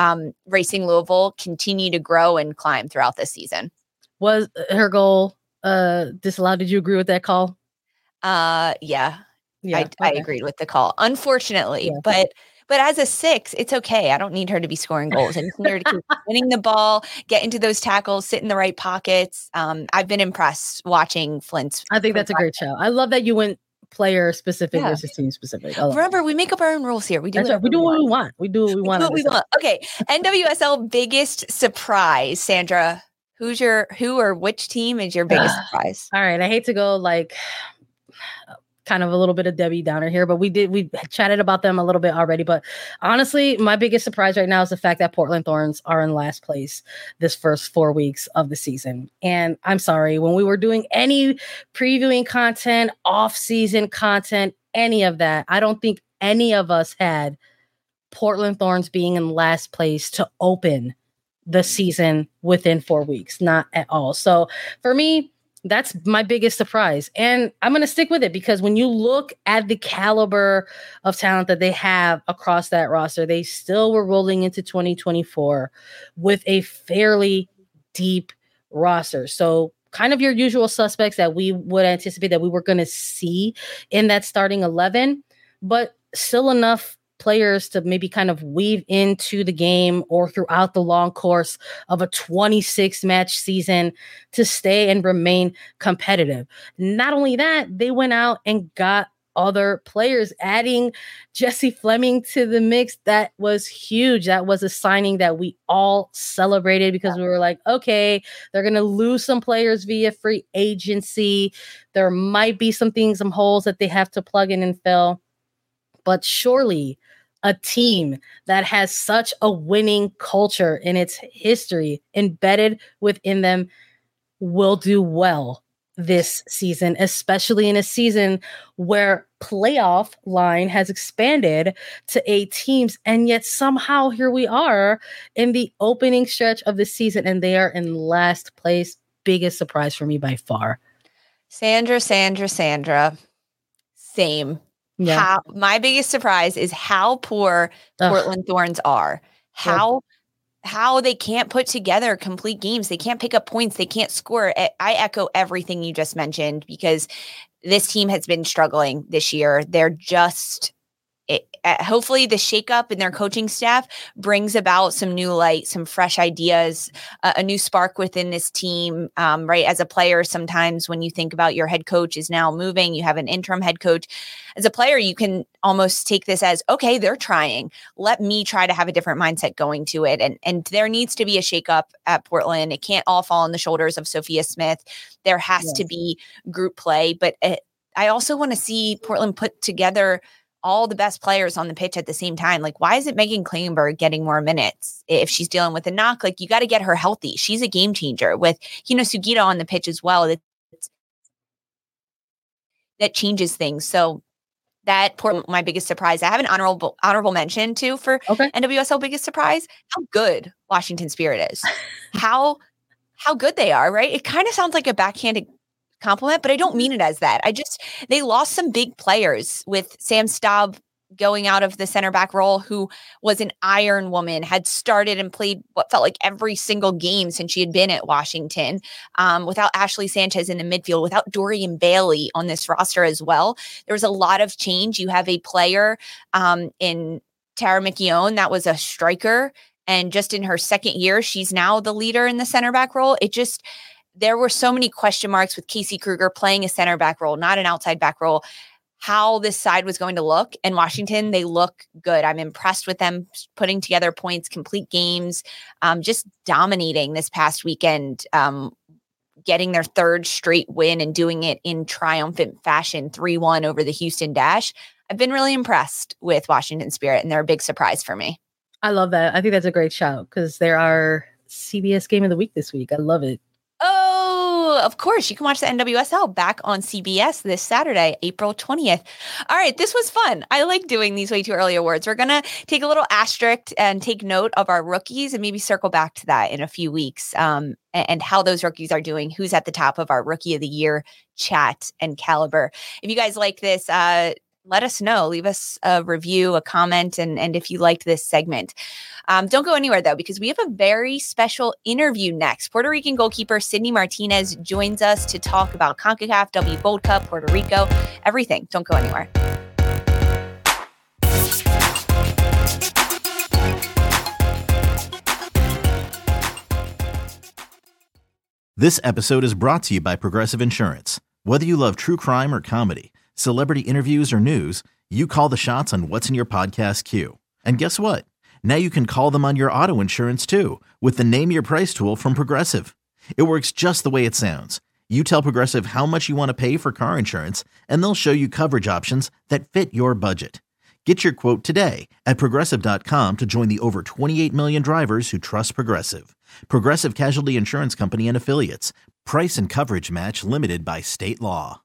Racing Louisville continue to grow and climb throughout this season. Was her goal disallowed? Did you agree with that call? Yeah. I agreed with the call, unfortunately, but as a 6, it's okay. I don't need her to be scoring goals. I just need her to keep winning the ball, get into those tackles, sit in the right pockets. I've been impressed watching Flint's. I think that's a great show. I love that you went player specific versus team specific. Remember, we make up our own rules here. We do what we want. We do what we want. Okay. NWSL biggest surprise, Sandra. Who or which team is your biggest surprise? All right. I hate to go kind of a little bit of Debbie Downer here, but we chatted about them a little bit already. But honestly, my biggest surprise right now is the fact that Portland Thorns are in last place this first 4 weeks of the season. And I'm sorry, when we were doing any previewing content, off-season content, any of that, I don't think any of us had Portland Thorns being in last place to open the season within 4 weeks. Not at all. So for me, that's my biggest surprise. And I'm going to stick with it, because when you look at the caliber of talent that they have across that roster, they still were rolling into 2024 with a fairly deep roster. So kind of your usual suspects that we would anticipate that we were going to see in that starting 11, but still enough players to maybe kind of weave into the game or throughout the long course of a 26 match season to stay and remain competitive. Not only that, they went out and got other players, adding Jessie Fleming to the mix. That was huge. That was a signing that we all celebrated, because we were like, okay, they're going to lose some players via free agency. There might be some holes that they have to plug in and fill. But surely a team that has such a winning culture in its history embedded within them will do well this season, especially in a season where playoff line has expanded to 8 teams. And yet somehow here we are in the opening stretch of the season, and they are in last place. Biggest surprise for me by far. Sandra. Same. My biggest surprise is how poor Portland Thorns are. How how they can't put together complete games. They can't pick up points. They can't score. I echo everything you just mentioned because this team has been struggling this year. They're just hopefully the shakeup in their coaching staff brings about some new light, some fresh ideas, a new spark within this team. Right. As a player, sometimes when you think about your head coach is now moving, you have an interim head coach. As a player, you can almost take this as, okay, they're trying. Let me try to have a different mindset going to it. And there needs to be a shakeup at Portland. It can't all fall on the shoulders of Sophia Smith. There has to be group play. But I also want to see Portland put together all the best players on the pitch at the same time. Like, why isn't Megan Klingenberg getting more minutes if she's dealing with a knock? Like, you got to get her healthy. She's a game changer with, Sugita on the pitch as well. That changes things. So that Portland, my biggest surprise. I have an honorable mention too for NWSL biggest surprise. How good Washington Spirit is. how good they are, right? It kind of sounds like a backhanded compliment, but I don't mean it as that. They lost some big players with Sam Staub going out of the center back role, who was an Iron Woman, had started and played what felt like every single game since she had been at Washington, without Ashley Sanchez in the midfield, without Dorian Bailey on this roster as well. There was a lot of change. You have a player in Tara McKeown that was a striker, and just in her second year, she's now the leader in the center back role. There were so many question marks with Casey Kruger playing a center back role, not an outside back role, how this side was going to look. And Washington, they look good. I'm impressed with them putting together points, complete games, just dominating this past weekend, getting their third straight win and doing it in triumphant fashion, 3-1 over the Houston Dash. I've been really impressed with Washington Spirit, and they're a big surprise for me. I love that. I think that's a great shout because they're our CBS Game of the Week this week. I love it. Oh, of course. You can watch the NWSL back on CBS this Saturday, April 20th. All right. This was fun. I like doing these way too early awards. We're going to take a little asterisk and take note of our rookies and maybe circle back to that in a few weeks, and how those rookies are doing, who's at the top of our Rookie of the Year chat and caliber. If you guys like this, let us know. Leave us a review, a comment, and if you liked this segment. Don't go anywhere, though, because we have a very special interview next. Puerto Rican goalkeeper Sydney Martinez joins us to talk about CONCACAF, W Gold Cup, Puerto Rico, everything. Don't go anywhere. This episode is brought to you by Progressive Insurance. Whether you love true crime or comedy, celebrity interviews or news, you call the shots on what's in your podcast queue. And guess what? Now you can call them on your auto insurance too with the Name Your Price tool from Progressive. It works just the way it sounds. You tell Progressive how much you want to pay for car insurance, and they'll show you coverage options that fit your budget. Get your quote today at Progressive.com to join the over 28 million drivers who trust Progressive. Progressive Casualty Insurance Company and Affiliates. Price and coverage match limited by state law.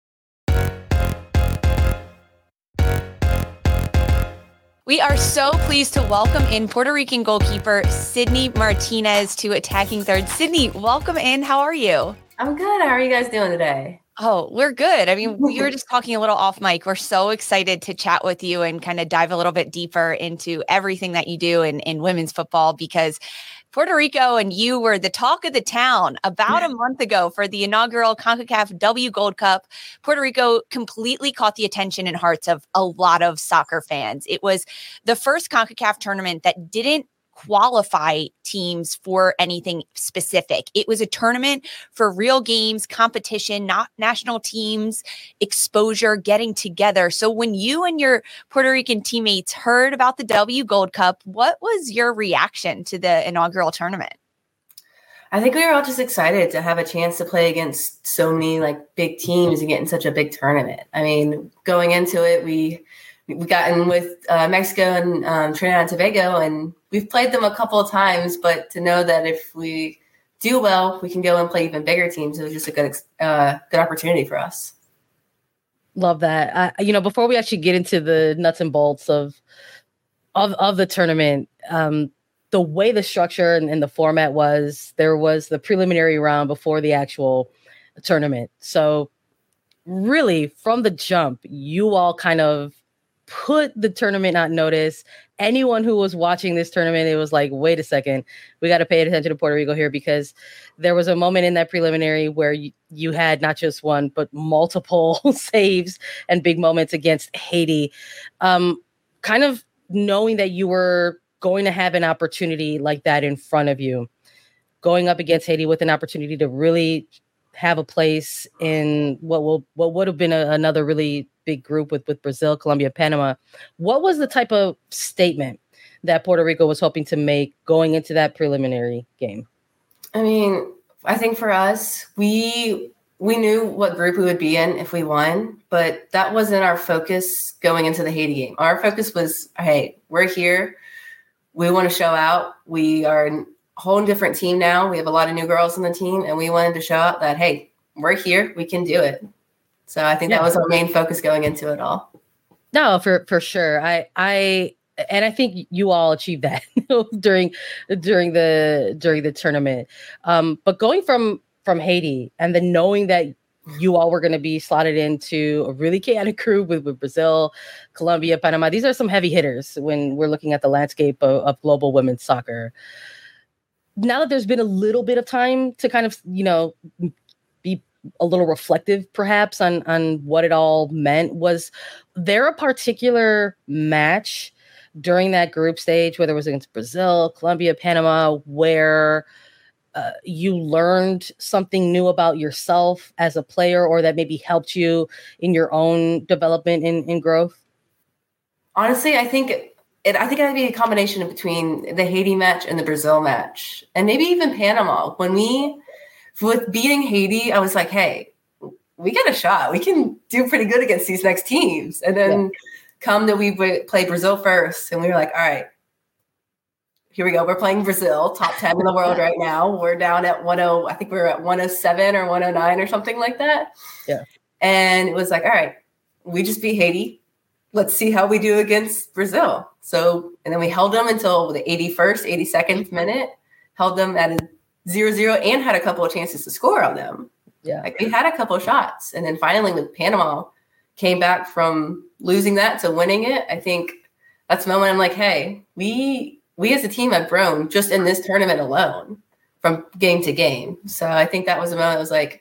We are so pleased to welcome in Puerto Rican goalkeeper Sydney Martinez to Attacking Third. Sydney, welcome in. How are you? I'm good. How are you guys doing today? Oh, we're good. I mean, we were just talking a little off mic. We're so excited to chat with you and kind of dive a little bit deeper into everything that you do in women's football, because Puerto Rico and you were the talk of the town about a month ago for the inaugural CONCACAF W Gold Cup. Puerto Rico completely caught the attention and hearts of a lot of soccer fans. It was the first CONCACAF tournament that didn't qualify teams for anything specific. It was a tournament for real games, competition, not national teams, exposure, getting together. So when you and your Puerto Rican teammates heard about the W Gold Cup, what was your reaction to the inaugural tournament? I think we were all just excited to have a chance to play against so many big teams and get in such a big tournament. I mean, going into it, we got in with Mexico and Trinidad and Tobago, and we've played them a couple of times, but to know that if we do well, we can go and play even bigger teams, it was just a good opportunity for us. Love that. Before we actually get into the nuts and bolts of the tournament, the way the structure and the format was, there was the preliminary round before the actual tournament. So really, from the jump, you all kind of put the tournament on notice. Anyone who was watching this tournament, it was like, wait a second, we got to pay attention to Puerto Rico here, because there was a moment in that preliminary where you had not just one, but multiple saves and big moments against Haiti. Kind of knowing that you were going to have an opportunity like that in front of you, going up against Haiti with an opportunity to really have a place in what would have been another really big group with Brazil, Colombia, Panama. What was the type of statement that Puerto Rico was hoping to make going into that preliminary game? I mean, I think for us, we knew what group we would be in if we won, but that wasn't our focus going into the Haiti game. Our focus was, hey, we're here. We want to show out. We are a whole different team now. We have a lot of new girls on the team, and we wanted to show out that, hey, we're here. We can do it. So I think that was our main focus going into it all. No, for sure. I think you all achieved that during the tournament. But going from Haiti and then knowing that you all were going to be slotted into a really chaotic group with Brazil, Colombia, Panama. These are some heavy hitters when we're looking at the landscape of global women's soccer. Now that there's been a little bit of time to kind of, be a little reflective perhaps on what it all meant, was there a particular match during that group stage, whether it was against Brazil, Colombia, Panama, where you learned something new about yourself as a player, or that maybe helped you in your own development and growth? Honestly, I think it had to be a combination between the Haiti match and the Brazil match, and maybe even Panama. With beating Haiti, I was like, hey, we got a shot. We can do pretty good against these next teams. And then we play Brazil first, and we were like, all right, here we go. We're playing Brazil, top 10 in the world right now. We're down at 10. I think we were at 107 or 109 or something like that. Yeah. And it was like, all right, we just beat Haiti. Let's see how we do against Brazil. And then we held them until the 81st, 82nd minute, held them at a 0-0 and had a couple of chances to score on them. Yeah. Like, we had a couple of shots. And then finally with Panama, came back from losing that to winning it. I think that's the moment I'm like, hey, we as a team have grown just in this tournament alone from game to game. So I think that was the moment I was like,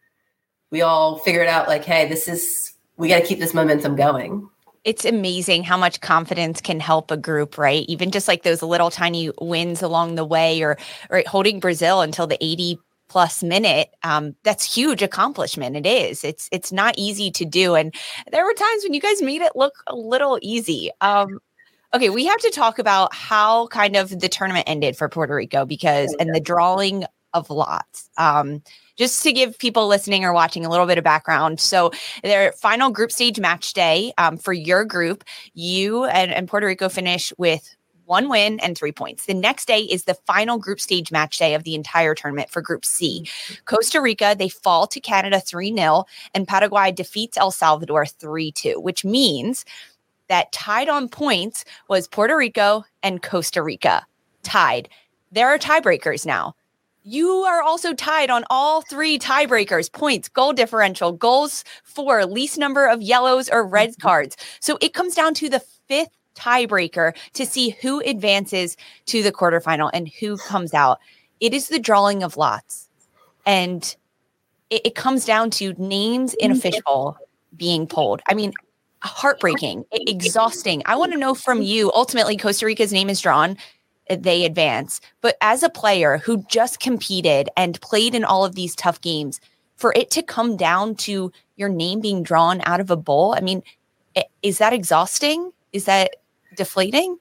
we all figured out like, hey, we got to keep this momentum going. It's amazing how much confidence can help a group, right? Even just like those little tiny wins along the way, or holding Brazil until the 80+ minute. That's huge accomplishment. It is. It's not easy to do. And there were times when you guys made it look a little easy. Okay, we have to talk about how kind of the tournament ended for Puerto Rico and the drawing of lots. Just to give people listening or watching a little bit of background. So their final group stage match day for your group, you and Puerto Rico finish with 1 win and 3 points. The next day is the final group stage match day of the entire tournament for Group C. Costa Rica, they fall to Canada 3-0, and Paraguay defeats El Salvador 3-2, which means that tied on points was Puerto Rico and Costa Rica. Tied. There are tiebreakers now. You are also tied on all 3 tiebreakers: points, goal differential, goals for, least number of yellows or red cards. So it comes down to the 5th tiebreaker to see who advances to the quarterfinal and who comes out. It is the drawing of lots. And it comes down to names in a fishbowl being pulled. I mean, heartbreaking, exhausting. I want to know from you, ultimately, Costa Rica's name is drawn. They advance. But as a player who just competed and played in all of these tough games, for it to come down to your name being drawn out of a bowl, I mean, is that exhausting? Is that deflating?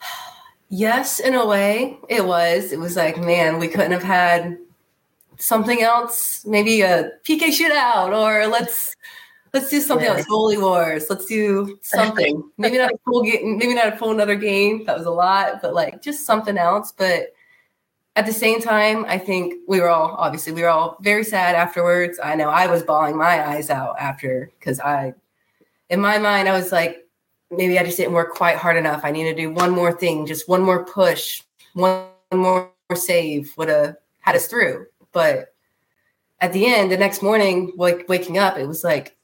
Yes, in a way it was. It was like, man, we couldn't have had something else, maybe a PK shootout, or let's do something else. Goalie wars. Let's do something. Maybe not a full game. Maybe not a full another game. That was a lot, but like just something else. But at the same time, I think we were all very sad afterwards. I know I was bawling my eyes out after, because in my mind, I was like, maybe I just didn't work quite hard enough. I need to do one more thing, just one more push, one more save would have had us through. But at the end, the next morning, waking up, it was like,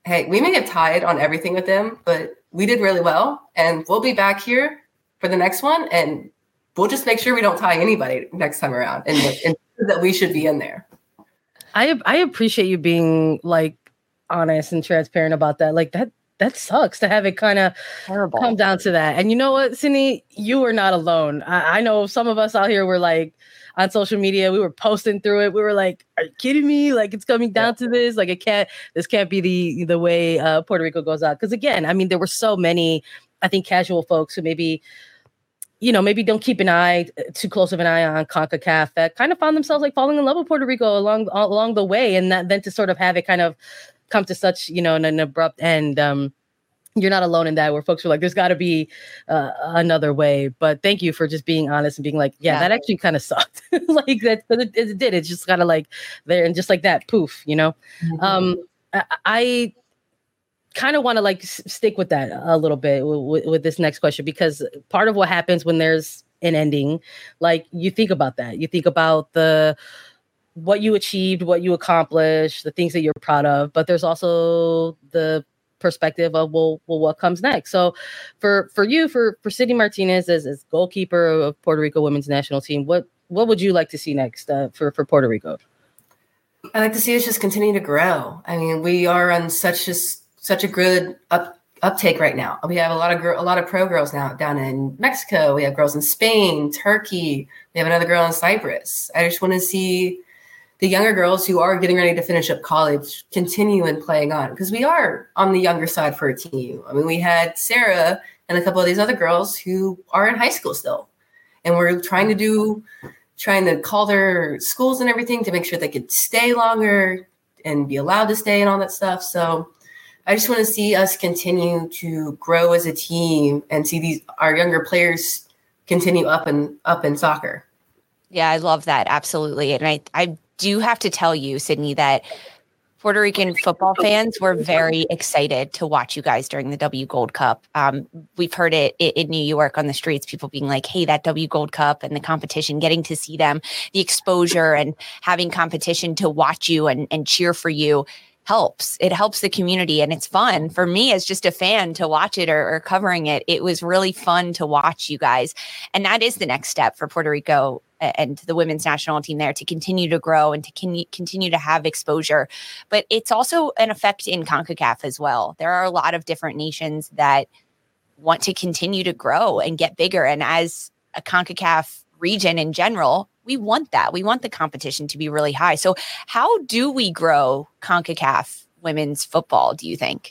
hey, we may have tied on everything with them, but we did really well. And we'll be back here for the next one. And we'll just make sure we don't tie anybody next time around and that we should be in there. I appreciate you being like honest and transparent about that. Like that sucks to have it kind of come down to that. And you know what, Sydney, you are not alone. I know some of us out here were like on social media, we were posting through it. We were like, are you kidding me? Like it's coming down to this. Like this can't be the way Puerto Rico goes out. Because again, I mean, there were so many, I think, casual folks who maybe don't keep too close of an eye on CONCACAF that kind of found themselves like falling in love with Puerto Rico along the way. And then to sort of have it kind of come to such, an abrupt end. You're not alone in that, where folks were like, there's got to be another way. But thank you for just being honest and being like, yeah. That actually kind of sucked. Like that, but it did. It's just kind of like there and just like that, poof, Mm-hmm. I kind of want to like stick with that a little bit with this next question, because part of what happens when there's an ending, like you think about that. You think about what you achieved, what you accomplished, the things that you're proud of, but there's also the perspective of well what comes next. So for you, for Sydney Martinez as goalkeeper of Puerto Rico women's national team, what would you like to see next for Puerto Rico? I'd like to see us just continue to grow. I mean, we are on such a good uptake right now. We have a lot of pro girls now down in Mexico. We have girls in Spain, Turkey. We have another girl in Cyprus. I just want to see the younger girls who are getting ready to finish up college continue and playing on, because we are on the younger side for a team. I mean, we had Sarah and a couple of these other girls who are in high school still, and we're trying to call their schools and everything to make sure they could stay longer and be allowed to stay and all that stuff. So I just want to see us continue to grow as a team and see our younger players continue up in soccer. Yeah, I love that. Absolutely. And I do have to tell you, Sydney, that Puerto Rican football fans were very excited to watch you guys during the W Gold Cup. We've heard it in New York on the streets, people being like, hey, that W Gold Cup and the competition, getting to see them, the exposure and having competition to watch you and cheer for you helps. It helps the community, and it's fun for me as just a fan to watch it or covering it. It was really fun to watch you guys. And that is the next step for Puerto Rico and the women's national team there, to continue to grow and to continue to have exposure. But it's also an effect in CONCACAF as well. There are a lot of different nations that want to continue to grow and get bigger. And as a CONCACAF region in general, we want that. We want the competition to be really high. So how do we grow CONCACAF women's football, do you think?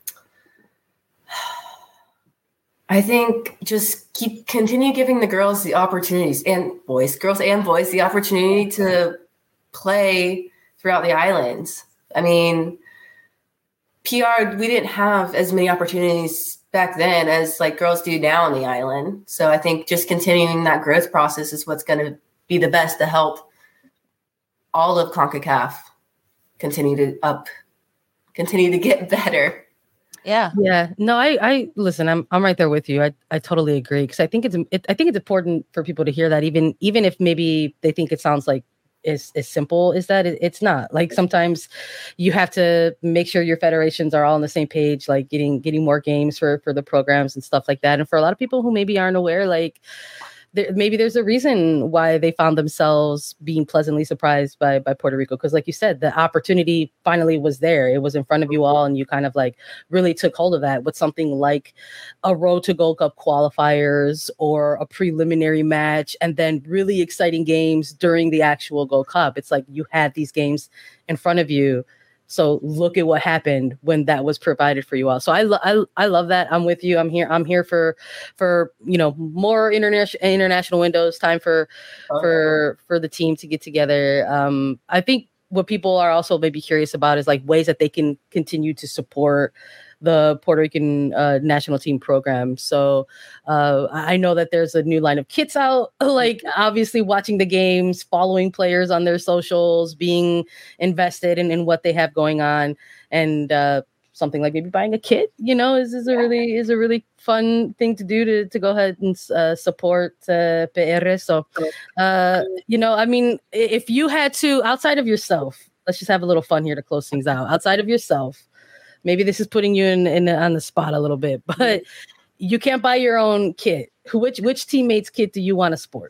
I think just continue giving the girls the opportunities, and girls and boys, the opportunity to play throughout the islands. I mean, PR, we didn't have as many opportunities back then as like girls do now on the island. So I think just continuing that growth process is what's going to be the best to help all of CONCACAF continue to get better. Yeah. No, I listen. I'm right there with you. I totally agree, because I think it's important for people to hear that, even if maybe they think it sounds like as simple as that. It's not. Like sometimes you have to make sure your federations are all on the same page, like getting more games for the programs and stuff like that. And for a lot of people who maybe aren't aware, like maybe there's a reason why they found themselves being pleasantly surprised by Puerto Rico. Because like you said, the opportunity finally was there. It was in front of you all. And you kind of like really took hold of that with something like a Road to Gold Cup qualifiers or a preliminary match, and then really exciting games during the actual Gold Cup. It's like you had these games in front of you. So look at what happened when that was provided for you all. So I love that. I'm with you. I'm here for more international windows, time for the team to get together. I think what people are also maybe curious about is like ways that they can continue to support the Puerto Rican national team program. So I know that there's a new line of kits out, like obviously watching the games, following players on their socials, being invested in what they have going on, and something like maybe buying a kit, is a really fun thing to do to go ahead and support PR. So, I mean, if you had to, outside of yourself, let's just have a little fun here to close things out. Outside of yourself, maybe this is putting you on the spot a little bit, but you can't buy your own kit. Which teammate's kit do you want to sport?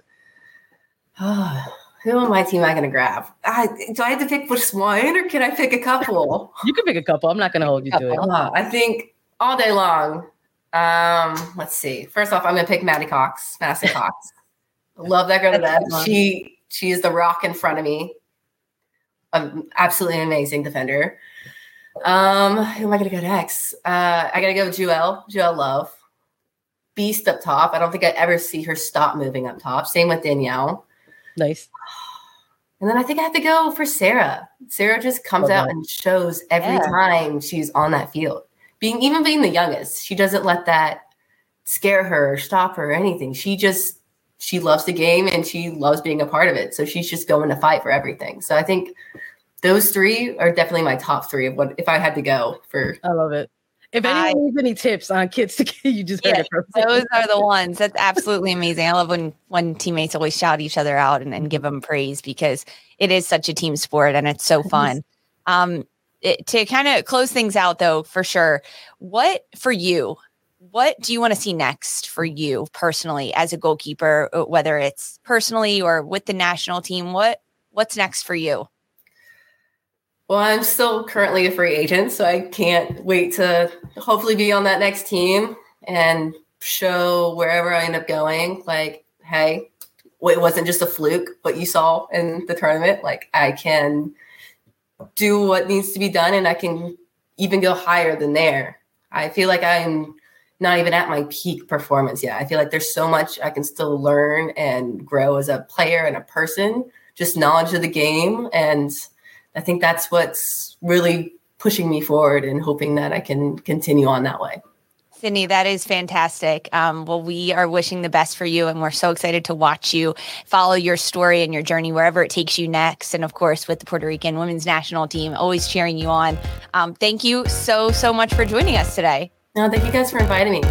Who on my team am I going to grab? Do I have to pick just one, or can I pick a couple? You can pick a couple. I'm not going to hold you to it. I think all day long. Let's see. First off, I'm going to pick Madison Cox. Love that girl to death. She is the rock in front of me. Absolutely amazing defender. Who am I going to go next? I got to go with Joelle Love. Beast up top. I don't think I ever see her stop moving up top. Same with Danielle. Nice. And then I think I have to go for Sarah. Sarah just comes out and shows every time she's on that field. Being the youngest, she doesn't let that scare her or stop her or anything. She loves the game and she loves being a part of it. So she's just going to fight for everything. So I think those three are definitely my top three of what if I had to go for. I love it. If anyone needs any tips on kits to get, you just heard it from those are the ones. That's absolutely amazing. I love when teammates always shout each other out and give them praise, because it is such a team sport and it's so fun. To kind of close things out, though, for sure, what do you want to see next for you personally as a goalkeeper, whether it's personally or with the national team? What's next for you? Well, I'm still currently a free agent, so I can't wait to hopefully be on that next team and show wherever I end up going, like, hey, it wasn't just a fluke, what you saw in the tournament. Like, I can do what needs to be done, and I can even go higher than there. I feel like I'm not even at my peak performance yet. I feel like there's so much I can still learn and grow as a player and a person, just knowledge of the game. And I think that's what's really pushing me forward and hoping that I can continue on that way. Sydney, that is fantastic. Well, we are wishing the best for you, and we're so excited to watch you follow your story and your journey wherever it takes you next. And of course, with the Puerto Rican women's national team, always cheering you on. Thank you so much for joining us today. No, thank you guys for inviting me.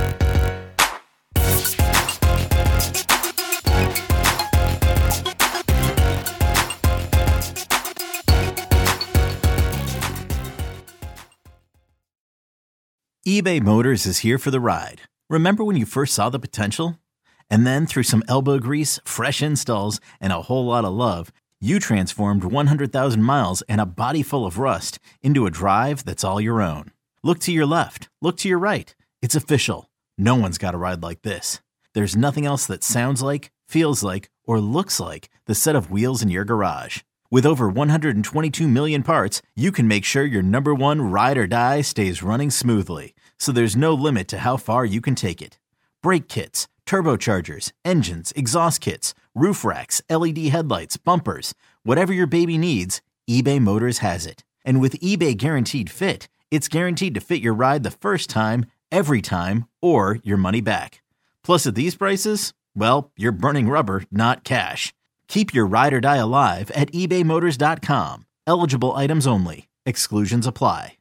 eBay Motors is here for the ride. Remember when you first saw the potential? And then through some elbow grease, fresh installs, and a whole lot of love, you transformed 100,000 miles and a body full of rust into a drive that's all your own. Look to your left. Look to your right. It's official. No one's got a ride like this. There's nothing else that sounds like, feels like, or looks like the set of wheels in your garage. With over 122 million parts, you can make sure your number one ride or die stays running smoothly, so there's no limit to how far you can take it. Brake kits, turbochargers, engines, exhaust kits, roof racks, LED headlights, bumpers, whatever your baby needs, eBay Motors has it. And with eBay Guaranteed Fit, it's guaranteed to fit your ride the first time, every time, or your money back. Plus, at these prices, well, you're burning rubber, not cash. Keep your ride or die alive at ebaymotors.com. Eligible items only. Exclusions apply.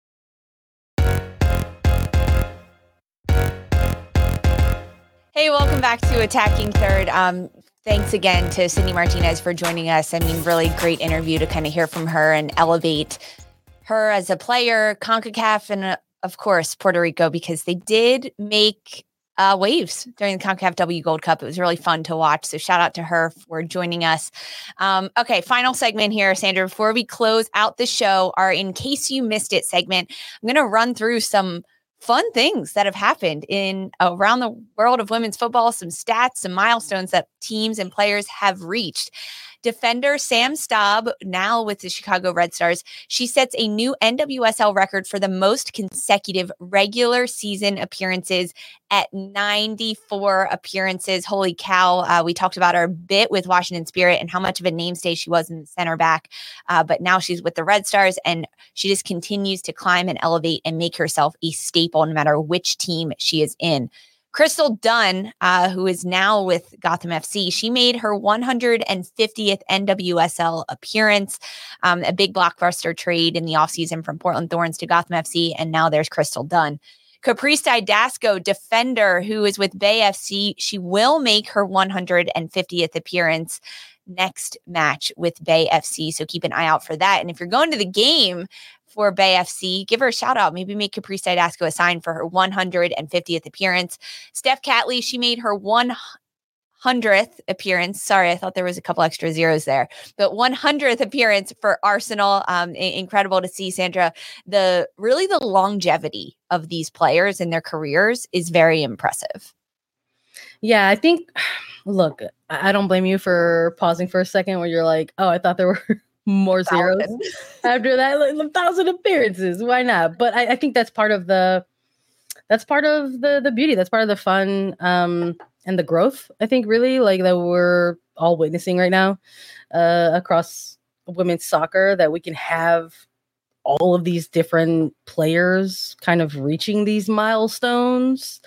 Hey, welcome back to Attacking Third. Thanks again to Sydney Martinez for joining us. I mean, really great interview to kind of hear from her and elevate her as a player, CONCACAF, and of course, Puerto Rico, because they did make waves during the CONCACAF W Gold Cup. It was really fun to watch. So shout out to her for joining us. Okay, final segment here, Sandra. Before we close out the show, our In Case You Missed It segment, I'm going to run through some fun things that have happened around the world of women's football, some stats, some milestones that teams and players have reached. Defender Sam Staub, now with the Chicago Red Stars, she sets a new NWSL record for the most consecutive regular season appearances at 94 appearances. Holy cow. We talked about her a bit with Washington Spirit and how much of a mainstay she was in the center back. But now she's with the Red Stars, and she just continues to climb and elevate and make herself a staple no matter which team she is in. Crystal Dunn, who is now with Gotham FC, she made her 150th NWSL appearance, a big blockbuster trade in the offseason from Portland Thorns to Gotham FC, and now there's Crystal Dunn. Caprice Didasco, defender, who is with Bay FC, she will make her 150th appearance next match with Bay FC, so keep an eye out for that. And if you're going to the game for Bay FC. Give her a shout out. Maybe make Caprice Dydasco a sign for her 150th appearance. Steph Catley, she made her 100th appearance. Sorry, I thought there was a couple extra zeros there, but 100th appearance for Arsenal. Incredible to see, Sandra. The longevity of these players in their careers is very impressive. Yeah, I think, look, I don't blame you for pausing for a second where you're like, oh, I thought there were more zeros after that, like 1,000 appearances. Why not? But I think that's part of the beauty. That's part of the fun and the growth, I think, really, like, that we're all witnessing right now across women's soccer, that we can have all of these different players kind of reaching these milestones.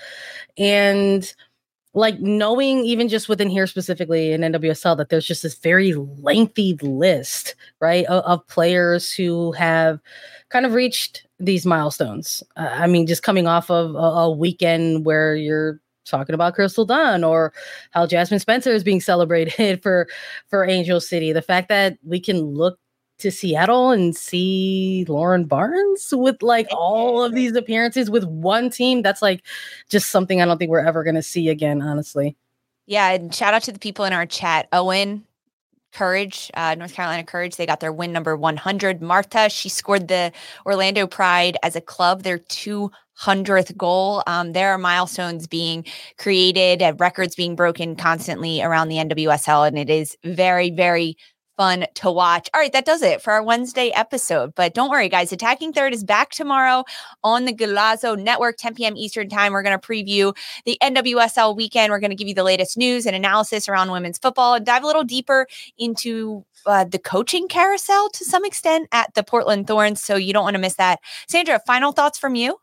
And like, knowing even just within here specifically in NWSL that there's just this very lengthy list, right, of players who have kind of reached these milestones. I mean, just coming off of a weekend where you're talking about Crystal Dunn, or how Jasmine Spencer is being celebrated for Angel City. The fact that we can look to Seattle and see Lauren Barnes with like all of these appearances with one team, that's like just something I don't think we're ever going to see again, honestly. Yeah, and shout out to the people in our chat. Owen, Courage, North Carolina Courage, they got their win number 100. Martha, she scored the Orlando Pride as a club their 200th goal. There are milestones being created and records being broken constantly around the NWSL, and it is very, very fun to watch. All right, that does it for our Wednesday episode. But don't worry, guys. Attacking Third is back tomorrow on the Golazo Network, 10 p.m. Eastern Time. We're going to preview the NWSL weekend. We're going to give you the latest news and analysis around women's football and dive a little deeper into the coaching carousel to some extent at the Portland Thorns. So you don't want to miss that. Sandra, final thoughts from you?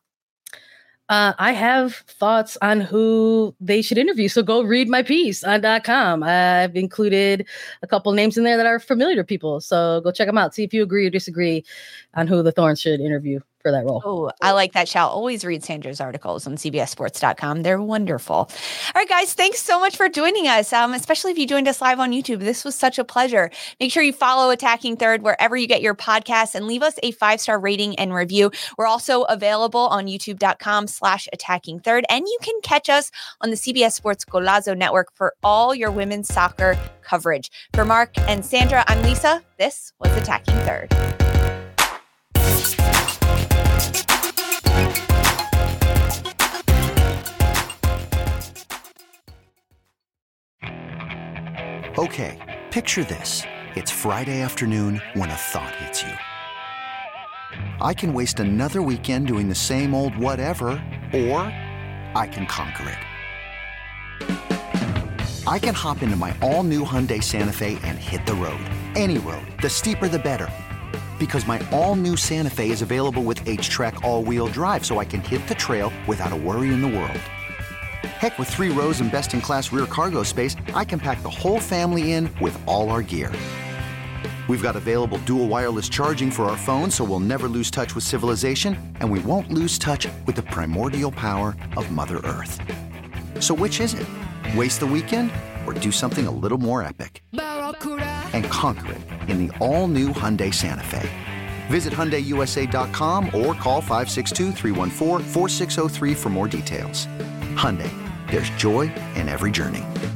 I have thoughts on who they should interview. So go read my piece on .com. I've included a couple names in there that are familiar to people. So go check them out. See if you agree or disagree on who the Thorns should interview for that role. Oh, I like that. Shall always read Sandra's articles on CBSSports.com. They're wonderful. All right, guys, thanks so much for joining us, especially if you joined us live on YouTube. This was such a pleasure. Make sure you follow Attacking Third wherever you get your podcasts and leave us a 5-star rating and review. We're also available on youtube.com/Attacking Third, and you can catch us on the CBS Sports Golazo Network for all your women's soccer coverage. For Mark and Sandra, I'm Lisa. This was Attacking Third. Okay, picture this. It's Friday afternoon when a thought hits you. I can waste another weekend doing the same old whatever, or I can conquer it. I can hop into my all-new Hyundai Santa Fe and hit the road. Any road. The steeper, the better. Because my all-new Santa Fe is available with H-Track all-wheel drive, so I can hit the trail without a worry in the world. Heck, with 3 rows and best-in-class rear cargo space, I can pack the whole family in with all our gear. We've got available dual wireless charging for our phones, so we'll never lose touch with civilization, and we won't lose touch with the primordial power of Mother Earth. So which is it? Waste the weekend or do something a little more epic? And conquer it in the all-new Hyundai Santa Fe. Visit HyundaiUSA.com or call 562-314-4603 for more details. Hyundai, there's joy in every journey.